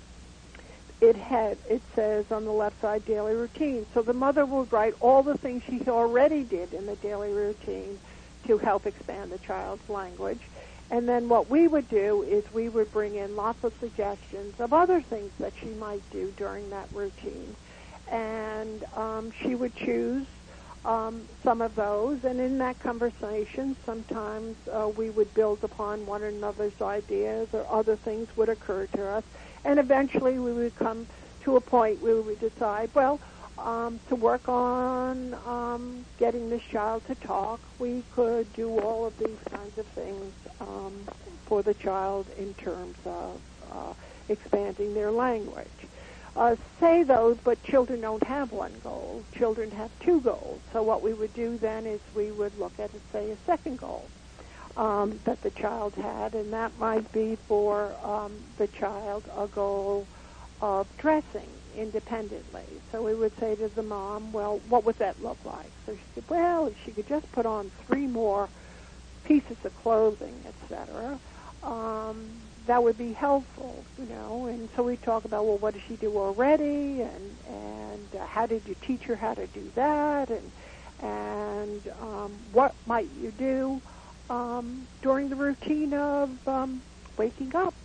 it had, it says on the left side, daily routine. So the mother would write all the things she already did in the daily routine to help expand the child's language. And then what we would do is we would bring in lots of suggestions of other things that she might do during that routine. And um, she would choose um, some of those. And in that conversation, sometimes uh, we would build upon one another's ideas, or other things would occur to us. And eventually we would come to a point where we would decide, well, Um, to work on um, getting this child to talk, we could do all of these kinds of things um, for the child in terms of uh, expanding their language. Uh, say those, but children don't have one goal. Children have two goals. So what we would do then is we would look at, say, a second goal um, that the child had, and that might be for um, the child a goal of dressing independently. So we would say to the mom, well, what would that look like? So she said, well, if she could just put on three more pieces of clothing, et cetera, um, that would be helpful, you know. And so we talk about, well, what does she do already? And, and uh, how did you teach her how to do that? And, and um, what might you do um, during the routine of um, waking up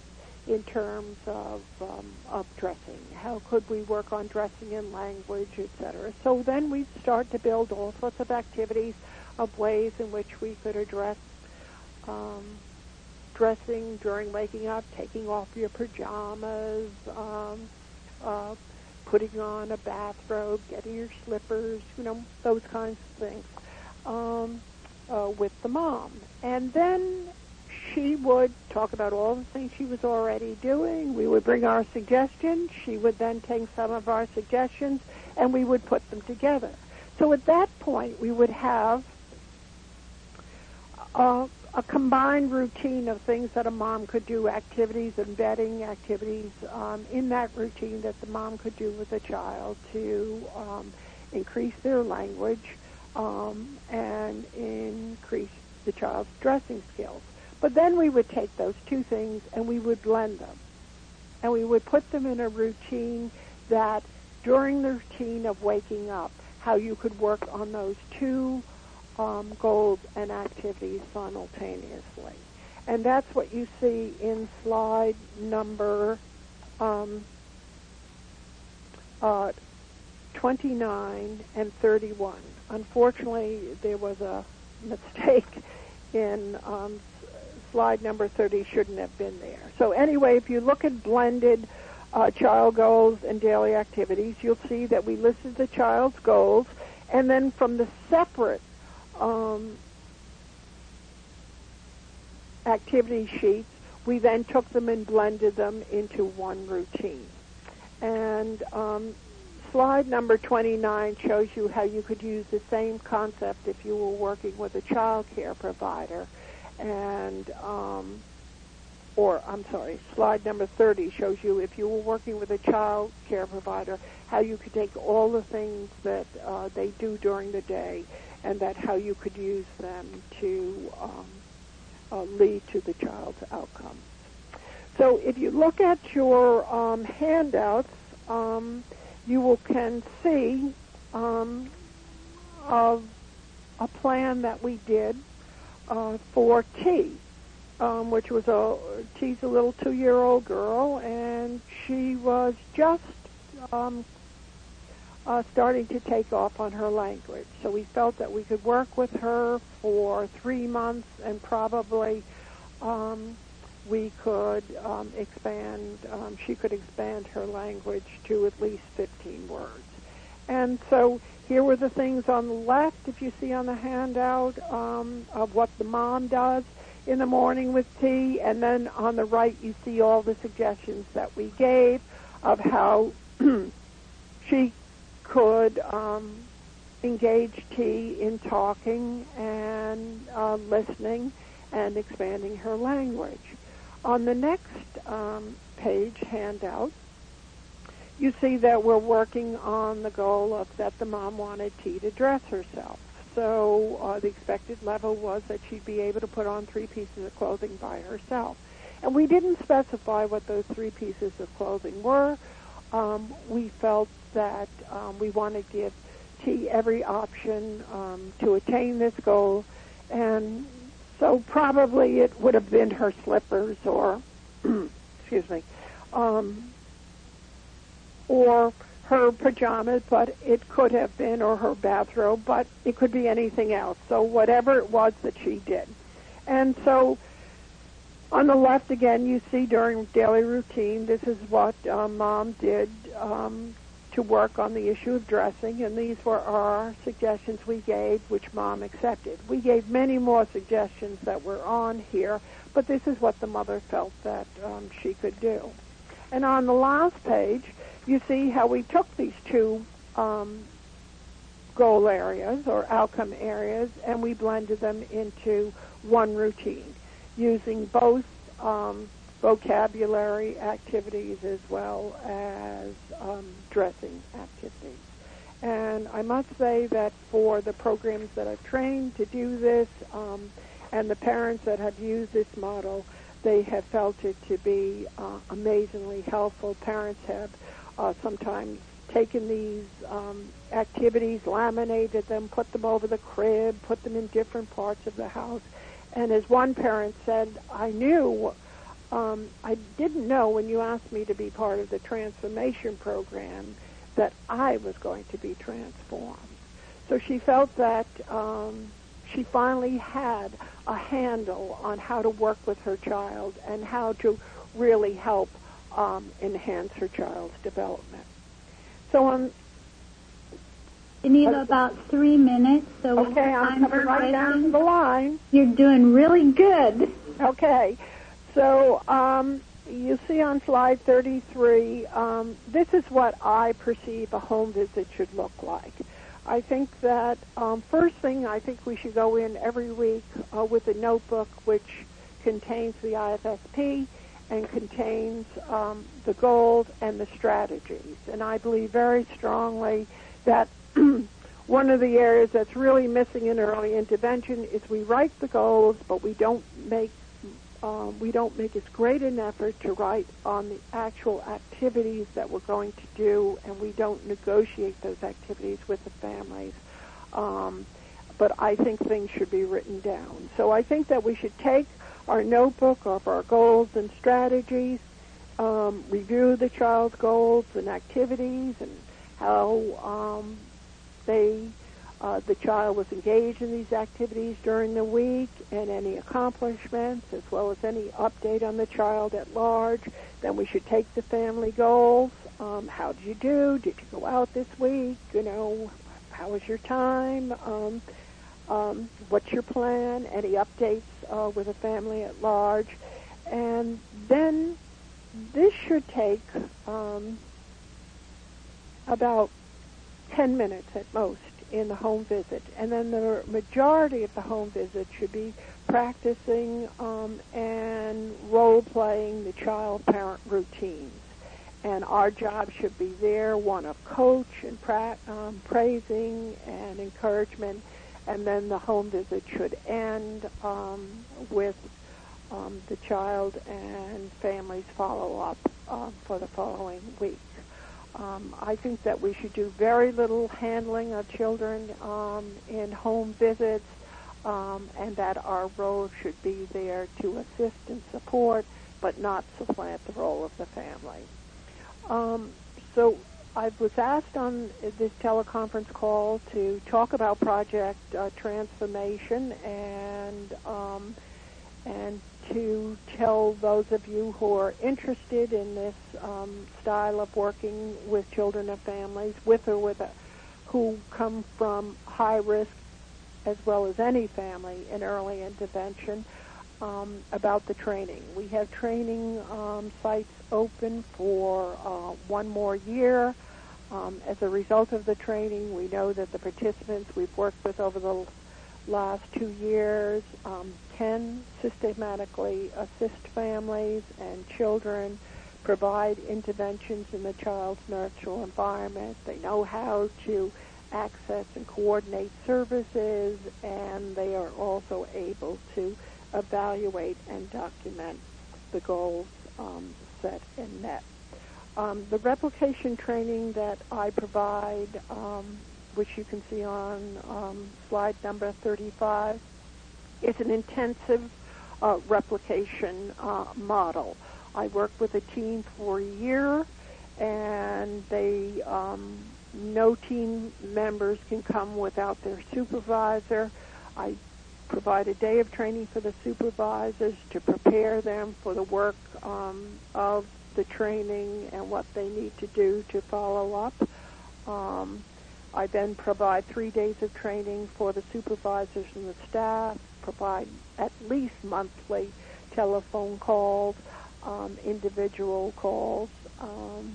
in terms of um, of dressing. How could we work on dressing and language, et cetera? So then we'd start to build all sorts of activities of ways in which we could address um, dressing during waking up, taking off your pajamas, um, uh, putting on a bathrobe, getting your slippers, you know, those kinds of things um, uh, with the mom. And then she would talk about all the things she was already doing. We would bring our suggestions. She would then take some of our suggestions, and we would put them together. So at that point, we would have uh, a combined routine of things that a mom could do, activities, embedding activities um, in that routine that the mom could do with the child to um, increase their language um, and increase the child's dressing skills. But then we would take those two things and we would blend them. And we would put them in a routine that during the routine of waking up, how you could work on those two um, goals and activities simultaneously. And that's what you see in slide number um, uh, twenty-nine and thirty-one. Unfortunately, there was a mistake in um, slide number thirty, shouldn't have been there. So anyway, if you look at blended uh, child goals and daily activities, you'll see that we listed the child's goals, and then from the separate um, activity sheets, we then took them and blended them into one routine. And um, slide number twenty-nine shows you how you could use the same concept if you were working with a child care provider. And, um, or, I'm sorry, slide number thirty shows you if you were working with a child care provider, how you could take all the things that uh, they do during the day and that how you could use them to um, uh, lead to the child's outcomes. So if you look at your um, handouts, um, you will can see um, of a plan that we did Uh, for T, um, which was a, T's a little two-year-old girl, and she was just um, uh, starting to take off on her language. So we felt that we could work with her for three months, and probably um, we could um, expand, um, she could expand her language to at least fifteen words. And so here were the things on the left, if you see on the handout, um, of what the mom does in the morning with T, and then on the right you see all the suggestions that we gave of how she could um, engage T in talking and uh, listening and expanding her language. On the next um, page handout, you see that we're working on the goal of that the mom wanted T to dress herself. So uh, the expected level was that she'd be able to put on three pieces of clothing by herself. And we didn't specify what those three pieces of clothing were. Um, we felt that um, we want to give T every option um, to attain this goal. And so probably it would have been her slippers or, excuse me, um, or her pajamas, but it could have been, or her bathrobe, but it could be anything else. So whatever it was that she did. And so on the left, again, you see during daily routine, this is what uh, Mom did um, to work on the issue of dressing, and these were our suggestions we gave, which Mom accepted. We gave many more suggestions that were on here, but this is what the mother felt that um, she could do. And on the last page, you see how we took these two um, goal areas or outcome areas and we blended them into one routine using both um, vocabulary activities as well as um, dressing activities. And I must say that for the programs that I've trained to do this um, and the parents that have used this model, they have felt it to be uh, amazingly helpful. Parents have uh, sometimes taken these um, activities, laminated them, put them over the crib, put them in different parts of the house. And as one parent said, I knew um, I didn't know when you asked me to be part of the transformation program that I was going to be transformed. So she felt that um, she finally had a handle on how to work with her child and how to really help um, enhance her child's development. So on Geneva, uh, about three minutes. So okay, I'm coming right down to the line. You're doing really good. Okay, so um, you see on slide thirty-three, um, this is what I perceive a home visit should look like. I think that um, first thing, I think we should go in every week uh, with a notebook which contains the I F S P and contains um, the goals and the strategies. And I believe very strongly that one of the areas that's really missing in early intervention is we write the goals, but we don't make um, we don't make as great an effort to write on the actual activities that we're going to do, and we don't negotiate those activities with the families. Um, but I think things should be written down. So I think that we should take our notebook of our goals and strategies, um, review the child's goals and activities and how um, they, uh, the child was engaged in these activities during the week and any accomplishments, as well as any update on the child at large. Then we should take the family goals. Um, how did you do? Did you go out this week? You know, how was your time? Um, um, what's your plan? Any updates uh, with the family at large? And then this should take um, about ten minutes at most in the home visit. And then the majority of the home visit should be practicing um, and role-playing the child-parent routines. And our job should be there, one of coach and pra- um, praising and encouragement. And then the home visit should end um, with um, the child and family's follow-up uh, for the following week. Um, I think that we should do very little handling of children um, in home visits, um, and that our role should be there to assist and support, but not supplant the role of the family. Um, so I was asked on this teleconference call to talk about Project uh, Transformation and um, and to tell those of you who are interested in this um, style of working with children and families, with or without, who come from high risk as well as any family in early intervention, um, about the training. We have training um, sites open for uh, one more year. Um, as a result of the training, we know that the participants we've worked with over the last two years um, can systematically assist families and children, provide interventions in the child's nurtural environment. They know how to access and coordinate services, and they are also able to evaluate and document the goals um, set and met. Um, the replication training that I provide, um, which you can see on um, slide number thirty-five, is an intensive uh, replication uh, model. I work with a team for a year, and they um, no team members can come without their supervisor. I provide a day of training for the supervisors to prepare them for the work um, of the training and what they need to do to follow up. Um, I then provide three days of training for the supervisors and the staff, provide at least monthly telephone calls, um, individual calls, um,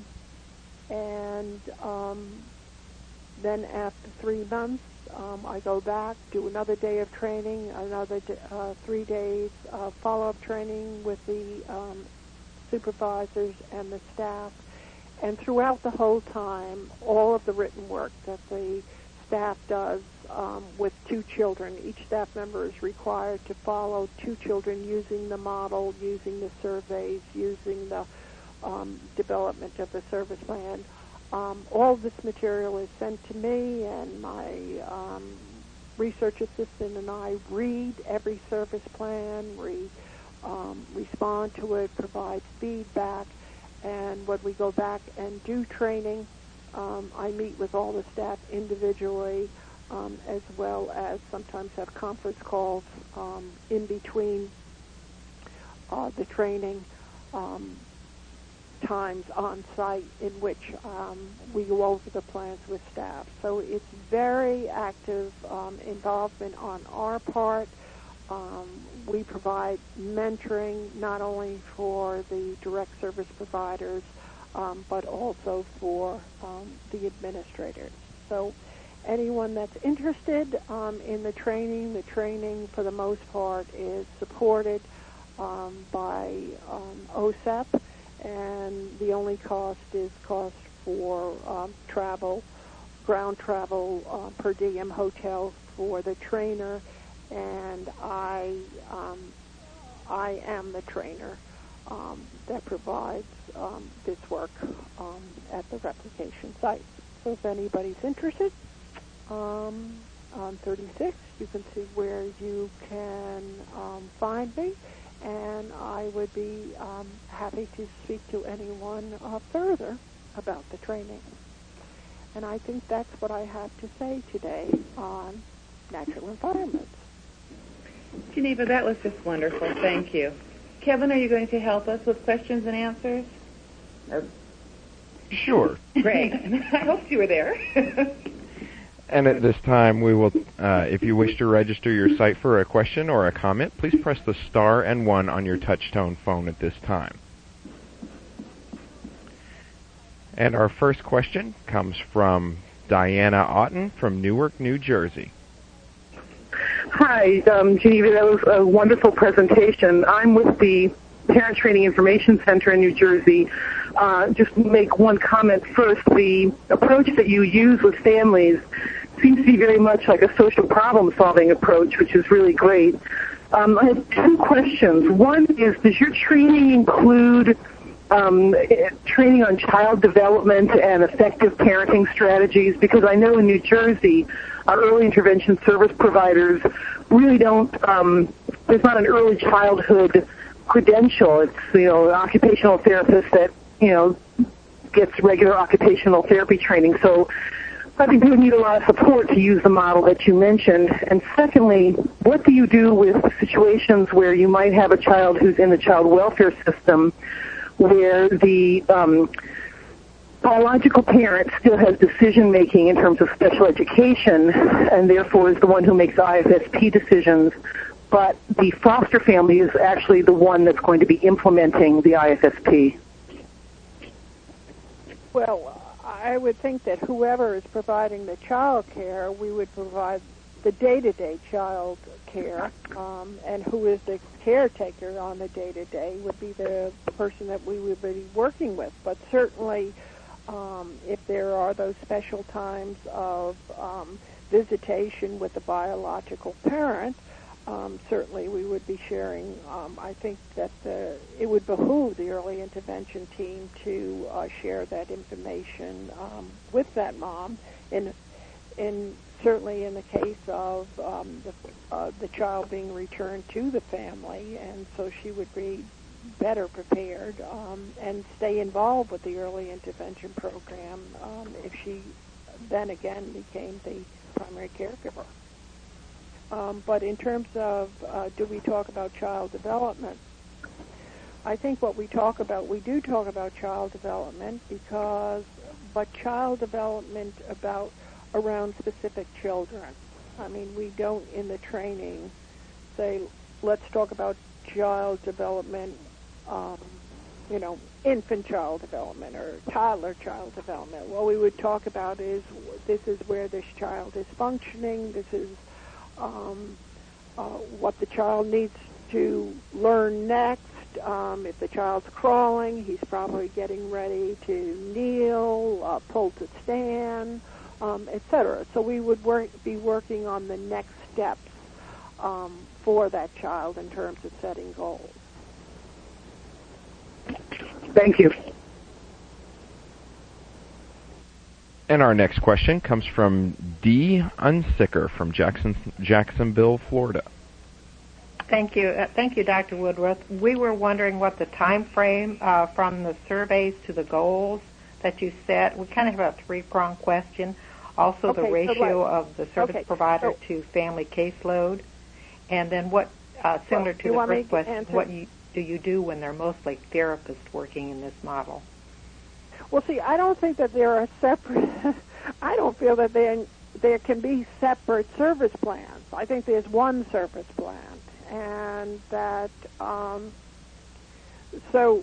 and um, then after three months, um, I go back, do another day of training, another d- uh, three days uh, follow-up training with the um, supervisors and the staff. And throughout the whole time, all of the written work that the staff does um, with two children, each staff member is required to follow two children using the model, using the surveys, using the um, development of the service plan. Um, all this material is sent to me, and my um, research assistant and I read every service plan, we um, respond to it, provide feedback, and when we go back and do training, um, I meet with all the staff individually, um, as well as sometimes have conference calls um, in between uh, the training um, times on site in which um, we go over the plans with staff. So it's very active um, involvement on our part. Um, we provide mentoring not only for the direct service providers, um, but also for um, the administrators. So anyone that's interested um, in the training, the training for the most part is supported um, by um, O S E P, and the only cost is cost for um, travel, ground travel, uh, per diem hotel for the trainer, and I um, I am the trainer um, that provides um, this work um, at the replication site. So if anybody's interested, um, on thirty-six, you can see where you can um, find me, and I would be um, happy to speak to anyone uh, further about the training. And I think that's what I have to say today on natural environments. Geneva, that was just wonderful. Thank you. Kevin, are you going to help us with questions and answers? Or... Sure. Great. I hoped you were there. And at this time, we will, uh, if you wish to register your site for a question or a comment, please press the star and one on your touch-tone phone at this time. And our first question comes from Diana Otten from Newark, New Jersey. Hi, um, Geneva. That was a wonderful presentation. I'm with the Parent Training Information Center in New Jersey. Uh, just make one comment first. The approach that you use with families seems to be very much like a social problem-solving approach, which is really great. Um, I have two questions. One is, does your training include um, training on child development and effective parenting strategies? Because I know in New Jersey, our early intervention service providers really don't, um, there's not an early childhood credential. It's, you know, an occupational therapist that, you know, gets regular occupational therapy training. So I think we would need a lot of support to use the model that you mentioned. And secondly, what do you do with situations where you might have a child who's in the child welfare system where the um, biological parent still has decision-making in terms of special education and therefore is the one who makes I F S P decisions, but the foster family is actually the one that's going to be implementing the I F S P? Well, I would think that whoever is providing the child care, we would provide the day-to-day child care, um, and who is the caretaker on the day-to-day would be the person that we would be working with. But certainly, um, if there are those special times of um, visitation with the biological parent, Um, certainly we would be sharing. Um, I think that the, it would behoove the early intervention team to uh, share that information um, with that mom, and, and certainly in the case of um, the, uh, the child being returned to the family, and so she would be better prepared um, and stay involved with the early intervention program um, if she then again became the primary caregiver. Um, but in terms of uh, do we talk about child development, I think what we talk about, we do talk about child development because, but child development about around specific children. I mean, we don't in the training say, let's talk about child development, um, you know, infant child development or toddler child development. What we would talk about is this is where this child is functioning, this is Um, uh, what the child needs to learn next. Um, if the child's crawling, he's probably getting ready to kneel, uh, pull to stand, um, et cetera. So we would work, be working on the next steps um, for that child in terms of setting goals. Thank you. And our next question comes from Dee Unsicker from Jackson, Jacksonville, Florida. Thank you. Uh, thank you, Doctor Woodruff. We were wondering what the time frame uh, from the surveys to the goals that you set. We kind of have a three-pronged question. Also, okay, the ratio so like, of the service okay, provider so, to family caseload. And then what, uh, similar well, to the first to question, answer? what you, do you do when they're mostly therapists working in this model? Well, see, I don't think that there are separate, I don't feel that there, there can be separate service plans. I think there's one service plan. And that, um, so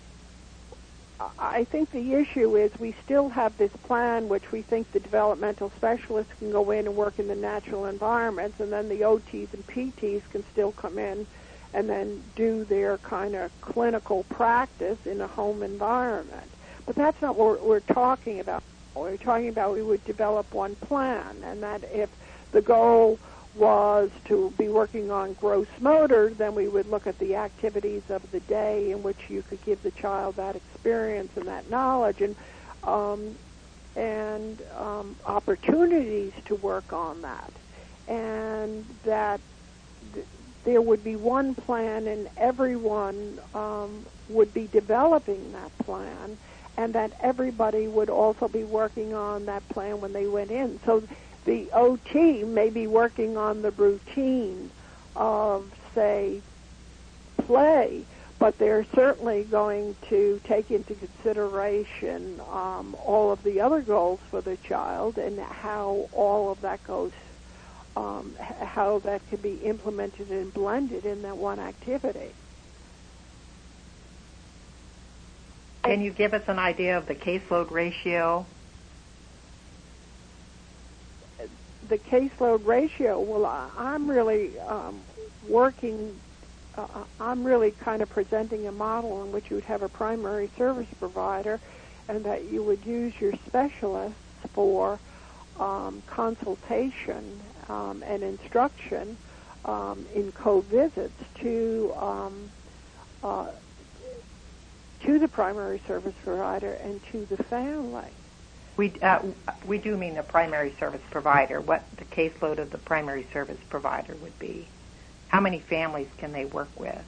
I think the issue is we still have this plan which we think the developmental specialists can go in and work in the natural environments, and then the O Ts and P Ts can still come in and then do their kind of clinical practice in a home environment. But that's not what we're talking about. We're talking about we would develop one plan, and that if the goal was to be working on gross motor, then we would look at the activities of the day in which you could give the child that experience and that knowledge and um, and um, opportunities to work on that. And that th- there would be one plan and everyone um, would be developing that plan, and that everybody would also be working on that plan when they went in. So the O T may be working on the routine of, say, play, but they're certainly going to take into consideration um, all of the other goals for the child and how all of that goes, um, how that can be implemented and blended in that one activity. Can you give us an idea of the caseload ratio? The caseload ratio, well, I, I'm really um, working, uh, I'm really kind of presenting a model in which you would have a primary service provider and that you would use your specialists for um, consultation um, and instruction um, in co-visits to um, uh, to the primary service provider and to the family. We uh, we do mean the primary service provider. What the caseload of the primary service provider would be? How many families can they work with?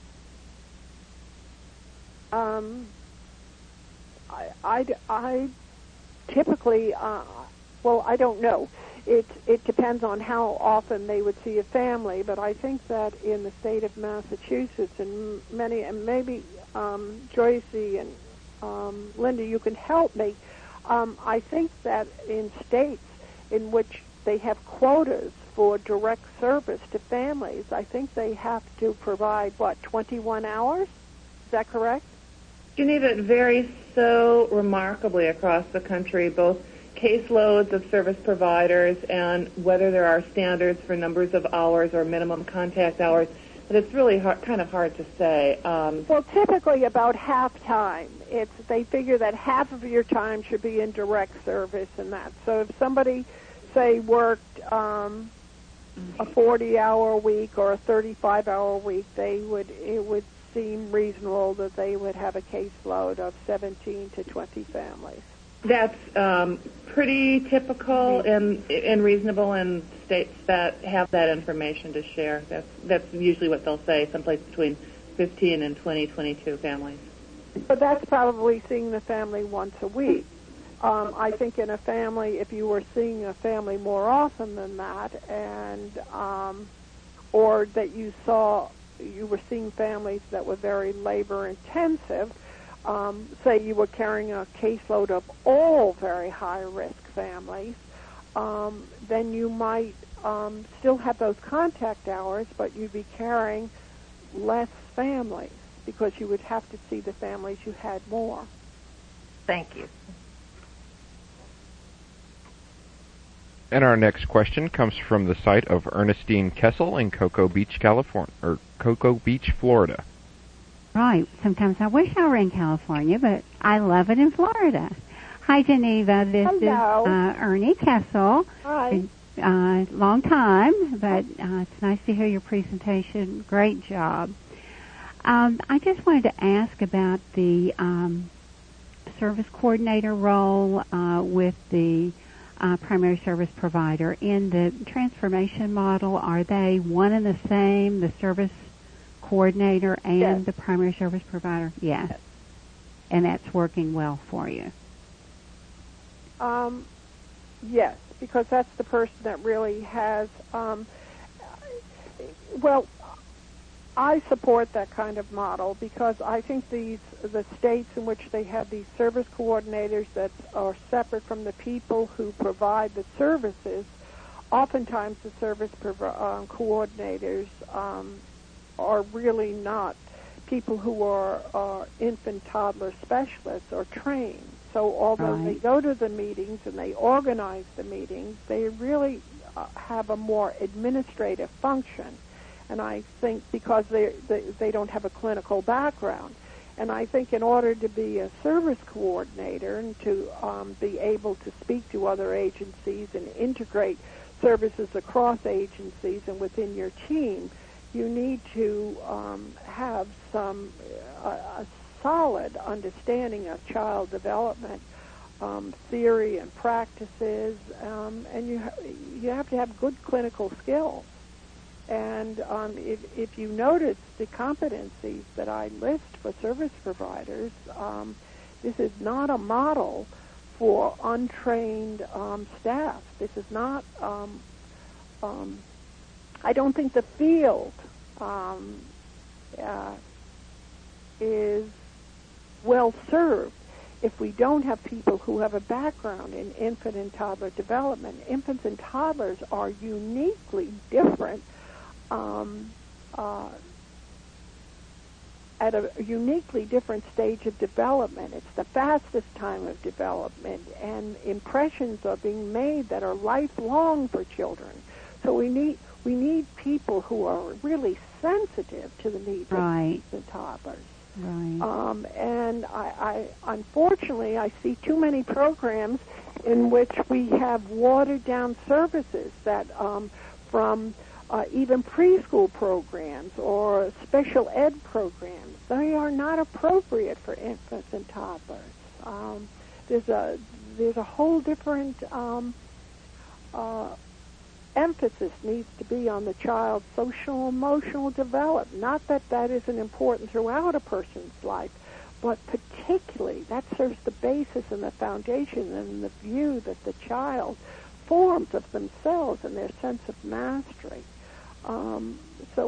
Um, I, I, I typically, uh, well, I don't know. It it depends on how often they would see a family, but I think that in the state of Massachusetts and many, and maybe um, Joyce and um, Linda, you can help me. Um, I think that in states in which they have quotas for direct service to families, I think they have to provide, what, twenty-one hours? Is that correct? Geneva, it varies so remarkably across the country, both caseloads of service providers and whether there are standards for numbers of hours or minimum contact hours. But it's really hard, kind of hard to say. Um, well, typically about half time. It's they figure that half of your time should be in direct service and that. So if somebody, say, worked um, a forty-hour week or a thirty-five-hour week, they would it would seem reasonable that they would have a caseload of seventeen to twenty families. That's um, pretty typical and, and reasonable in states that have that information to share. That's that's usually what they'll say, someplace between fifteen and twenty, twenty-two families. But that's probably seeing the family once a week. Um, I think in a family, if you were seeing a family more often than that, and um, or that you saw, you were seeing families that were very labor intensive. Um, say you were carrying a caseload of all very high-risk families, um, then you might um, still have those contact hours, but you'd be carrying less families because you would have to see the families you had more. Thank you. And our next question comes from the site of Ernestine Kessel in Cocoa Beach, California, or Cocoa Beach, Florida. Right. Sometimes I wish I were in California, but I love it in Florida. Hi, Geneva. This Hello. is uh, Ernie Kessel. Hi. Uh, long time, but uh, it's nice to hear your presentation. Great job. Um, I just wanted to ask about the um, service coordinator role uh, with the uh, primary service provider. In the transformation model, are they one and the same, the service coordinator and Yes. the primary service provider? Yes. Yes. And that's working well for you? Um, yes, because that's the person that really has, um, well, I support that kind of model because I think these the states in which they have these service coordinators that are separate from the people who provide the services, oftentimes the service provi- um, coordinators um, are really not people who are, are infant toddler specialists or trained. So although Right. they go to the meetings and they organize the meetings, they really uh, have a more administrative function. And I think because they, they they don't have a clinical background. And I think in order to be a service coordinator and to um, be able to speak to other agencies and integrate services across agencies and within your team, you need to um, have some uh, a solid understanding of child development um, theory and practices, um, and you ha- you have to have good clinical skills. And um, if, if you notice the competencies that I list for service providers, um, this is not a model for untrained um, staff. This is not, um, um, I don't think the field um, uh, is well served if we don't have people who have a background in infant and toddler development. Infants and toddlers are uniquely different Um, uh, at a uniquely different stage of development. It's the fastest time of development, and impressions are being made that are lifelong for children. So we need we need people who are really sensitive to the needs Right. of the toddlers. Right. Um, and I, I, unfortunately, I see too many programs in which we have watered down services that um, from Uh, even preschool programs or special ed programs, they are not appropriate for infants and toddlers. Um, there's a there's a whole different um, uh, emphasis needs to be on the child's social emotional development. Not that that isn't important throughout a person's life, but particularly that serves the basis and the foundation and the view that the child forms of themselves and their sense of mastery. Um, so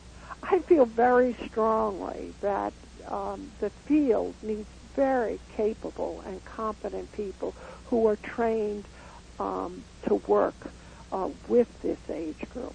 I feel very strongly that um, the field needs very capable and competent people who are trained um, to work uh, with this age group.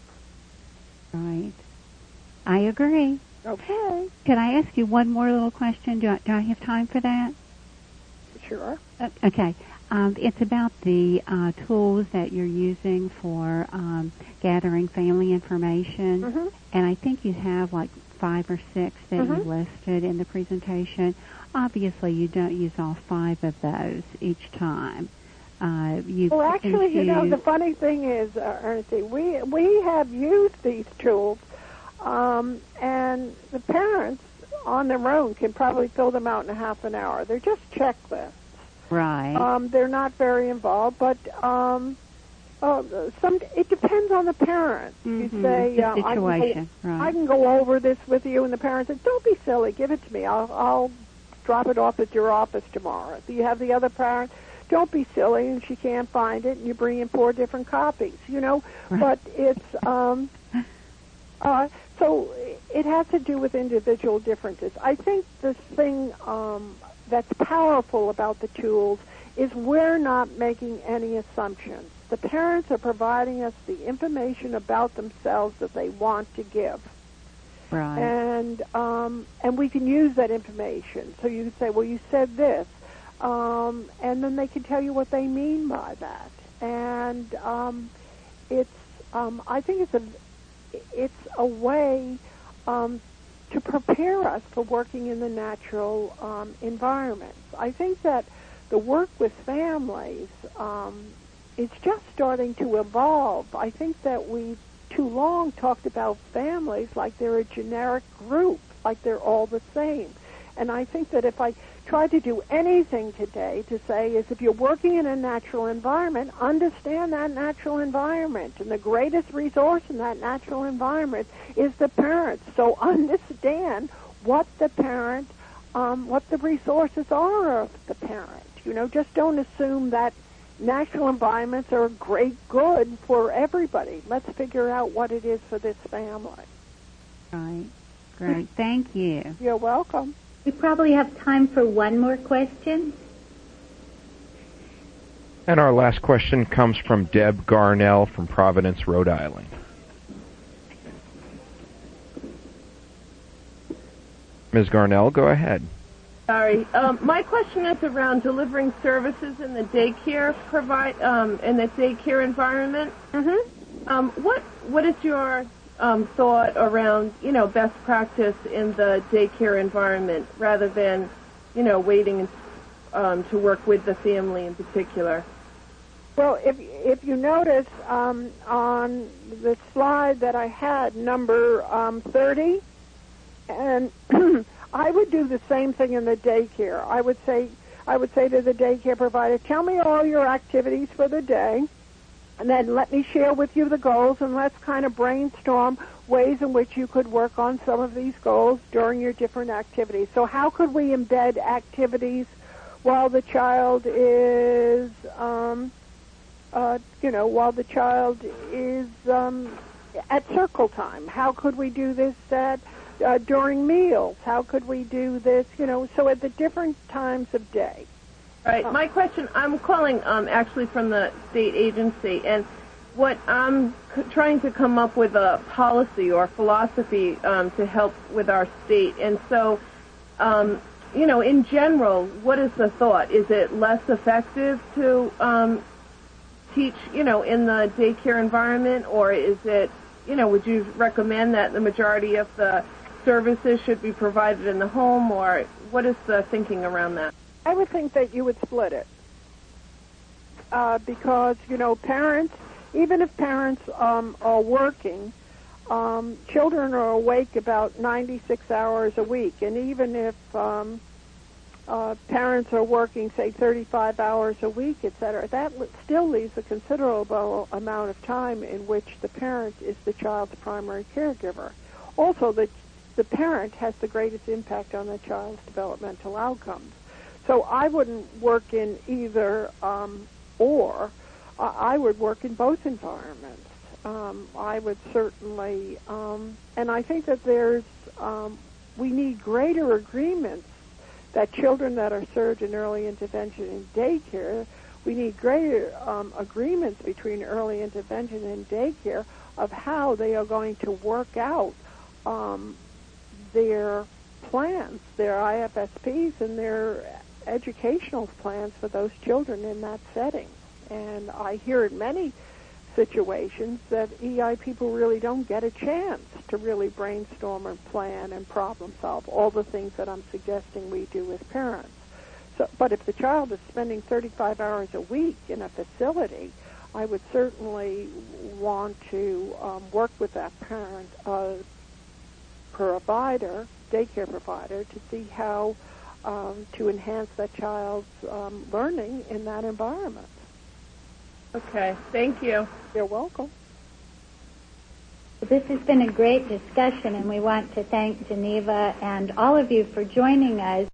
Right. I agree. Okay. Can I ask you one more little question? Do I, do I have time for that? Sure. Uh, okay. Um, it's about the uh, tools that you're using for um, gathering family information, Mm-hmm. and I think you have like five or six that Mm-hmm. you listed in the presentation. Obviously, you don't use all five of those each time. Uh, you Well, pick and actually, you know, choose- the funny thing is, uh, Ernestine, we we have used these tools, um, and the parents on their own can probably fill them out in a half an hour. They're just checklists. Right. Um, they're not very involved, but um, uh, some it depends on the parent. Mhm. You say, The uh, I, can situation, go, right. I can go over this with you, and the parent says, "Don't be silly, give it to me. I'll, I'll drop it off at your office tomorrow." So you have the other parent, "Don't be silly," and she can't find it, and you bring in four different copies. You know, Right. but it's um, uh, so it has to do with individual differences. I think the thing um, that's powerful about the tools is we're not making any assumptions. The parents are providing us the information about themselves that they want to give. Right. And um, and we can use that information. So you can say, well, you said this. Um, and then they can tell you what they mean by that. And um, it's, um, I think it's a, it's a way um, to prepare us for working in the natural um, environments. I think that the work with families um, is just starting to evolve. I think that we too long talked about families like they're a generic group, like they're all the same. And I think that if I tried to do anything today to say is if you're working in a natural environment, understand that natural environment. And the greatest resource in that natural environment is the parent. So understand what the parent, um, what the resources are of the parent. You know, just don't assume that natural environments are great good for everybody. Let's figure out what it is for this family. Right. Great. Thank you. You're welcome. We probably have time for one more question. And our last question comes from Deb Garnell from Providence, Rhode Island. Miz Garnell, go ahead. Sorry. Um, my question is around delivering services in the daycare provide um, in the daycare environment. Mm-hmm. Um, what what is your um, thought around you know best practice in the daycare environment rather than you know waiting um, to work with the family in particular? Well, if if you notice um, on the slide that I had, number um, thirty, and I would do the same thing in the daycare. I would say I would say to the daycare provider, tell me all your activities for the day, and then let me share with you the goals, and let's kind of brainstorm ways in which you could work on some of these goals during your different activities. So how could we embed activities while the child is, um, uh, you know, while the child is um, at circle time? How could we do this at Uh, during meals? How could we do this, you know, so at the different times of day? Right. My question, I'm calling um, actually from the state agency, and what I'm c- trying to come up with a policy or philosophy um, to help with our state. And so, um, you know, in general, what is the thought? Is it less effective to um, teach, you know, in the daycare environment, or is it, you know, would you recommend that the majority of the services should be provided in the home, or what is the thinking around that? I would think that you would split it uh, because, you know, parents, even if parents um, are working, um, children are awake about ninety-six hours a week, and even if um, uh, parents are working, say, thirty-five hours a week, et cetera, that still leaves a considerable amount of time in which the parent is the child's primary caregiver. Also, the the parent has the greatest impact on the child's developmental outcomes. So I wouldn't work in either um, or. Uh, I would work in both environments. Um, I would certainly, um, and I think that there's, um, we need greater agreements that children that are served in early intervention and daycare, we need greater um, agreements between early intervention and daycare of how they are going to work out um, their plans, their I F S Ps, and their educational plans for those children in that setting. And I hear in many situations that E I people really don't get a chance to really brainstorm and plan and problem solve all the things that I'm suggesting we do as parents. So, but if the child is spending thirty-five hours a week in a facility, I would certainly want to um, work with that parent uh, provider, daycare provider, to see how um, to enhance that child's um, learning in that environment. Okay, thank you. You're welcome. This has been a great discussion, and we want to thank Geneva and all of you for joining us.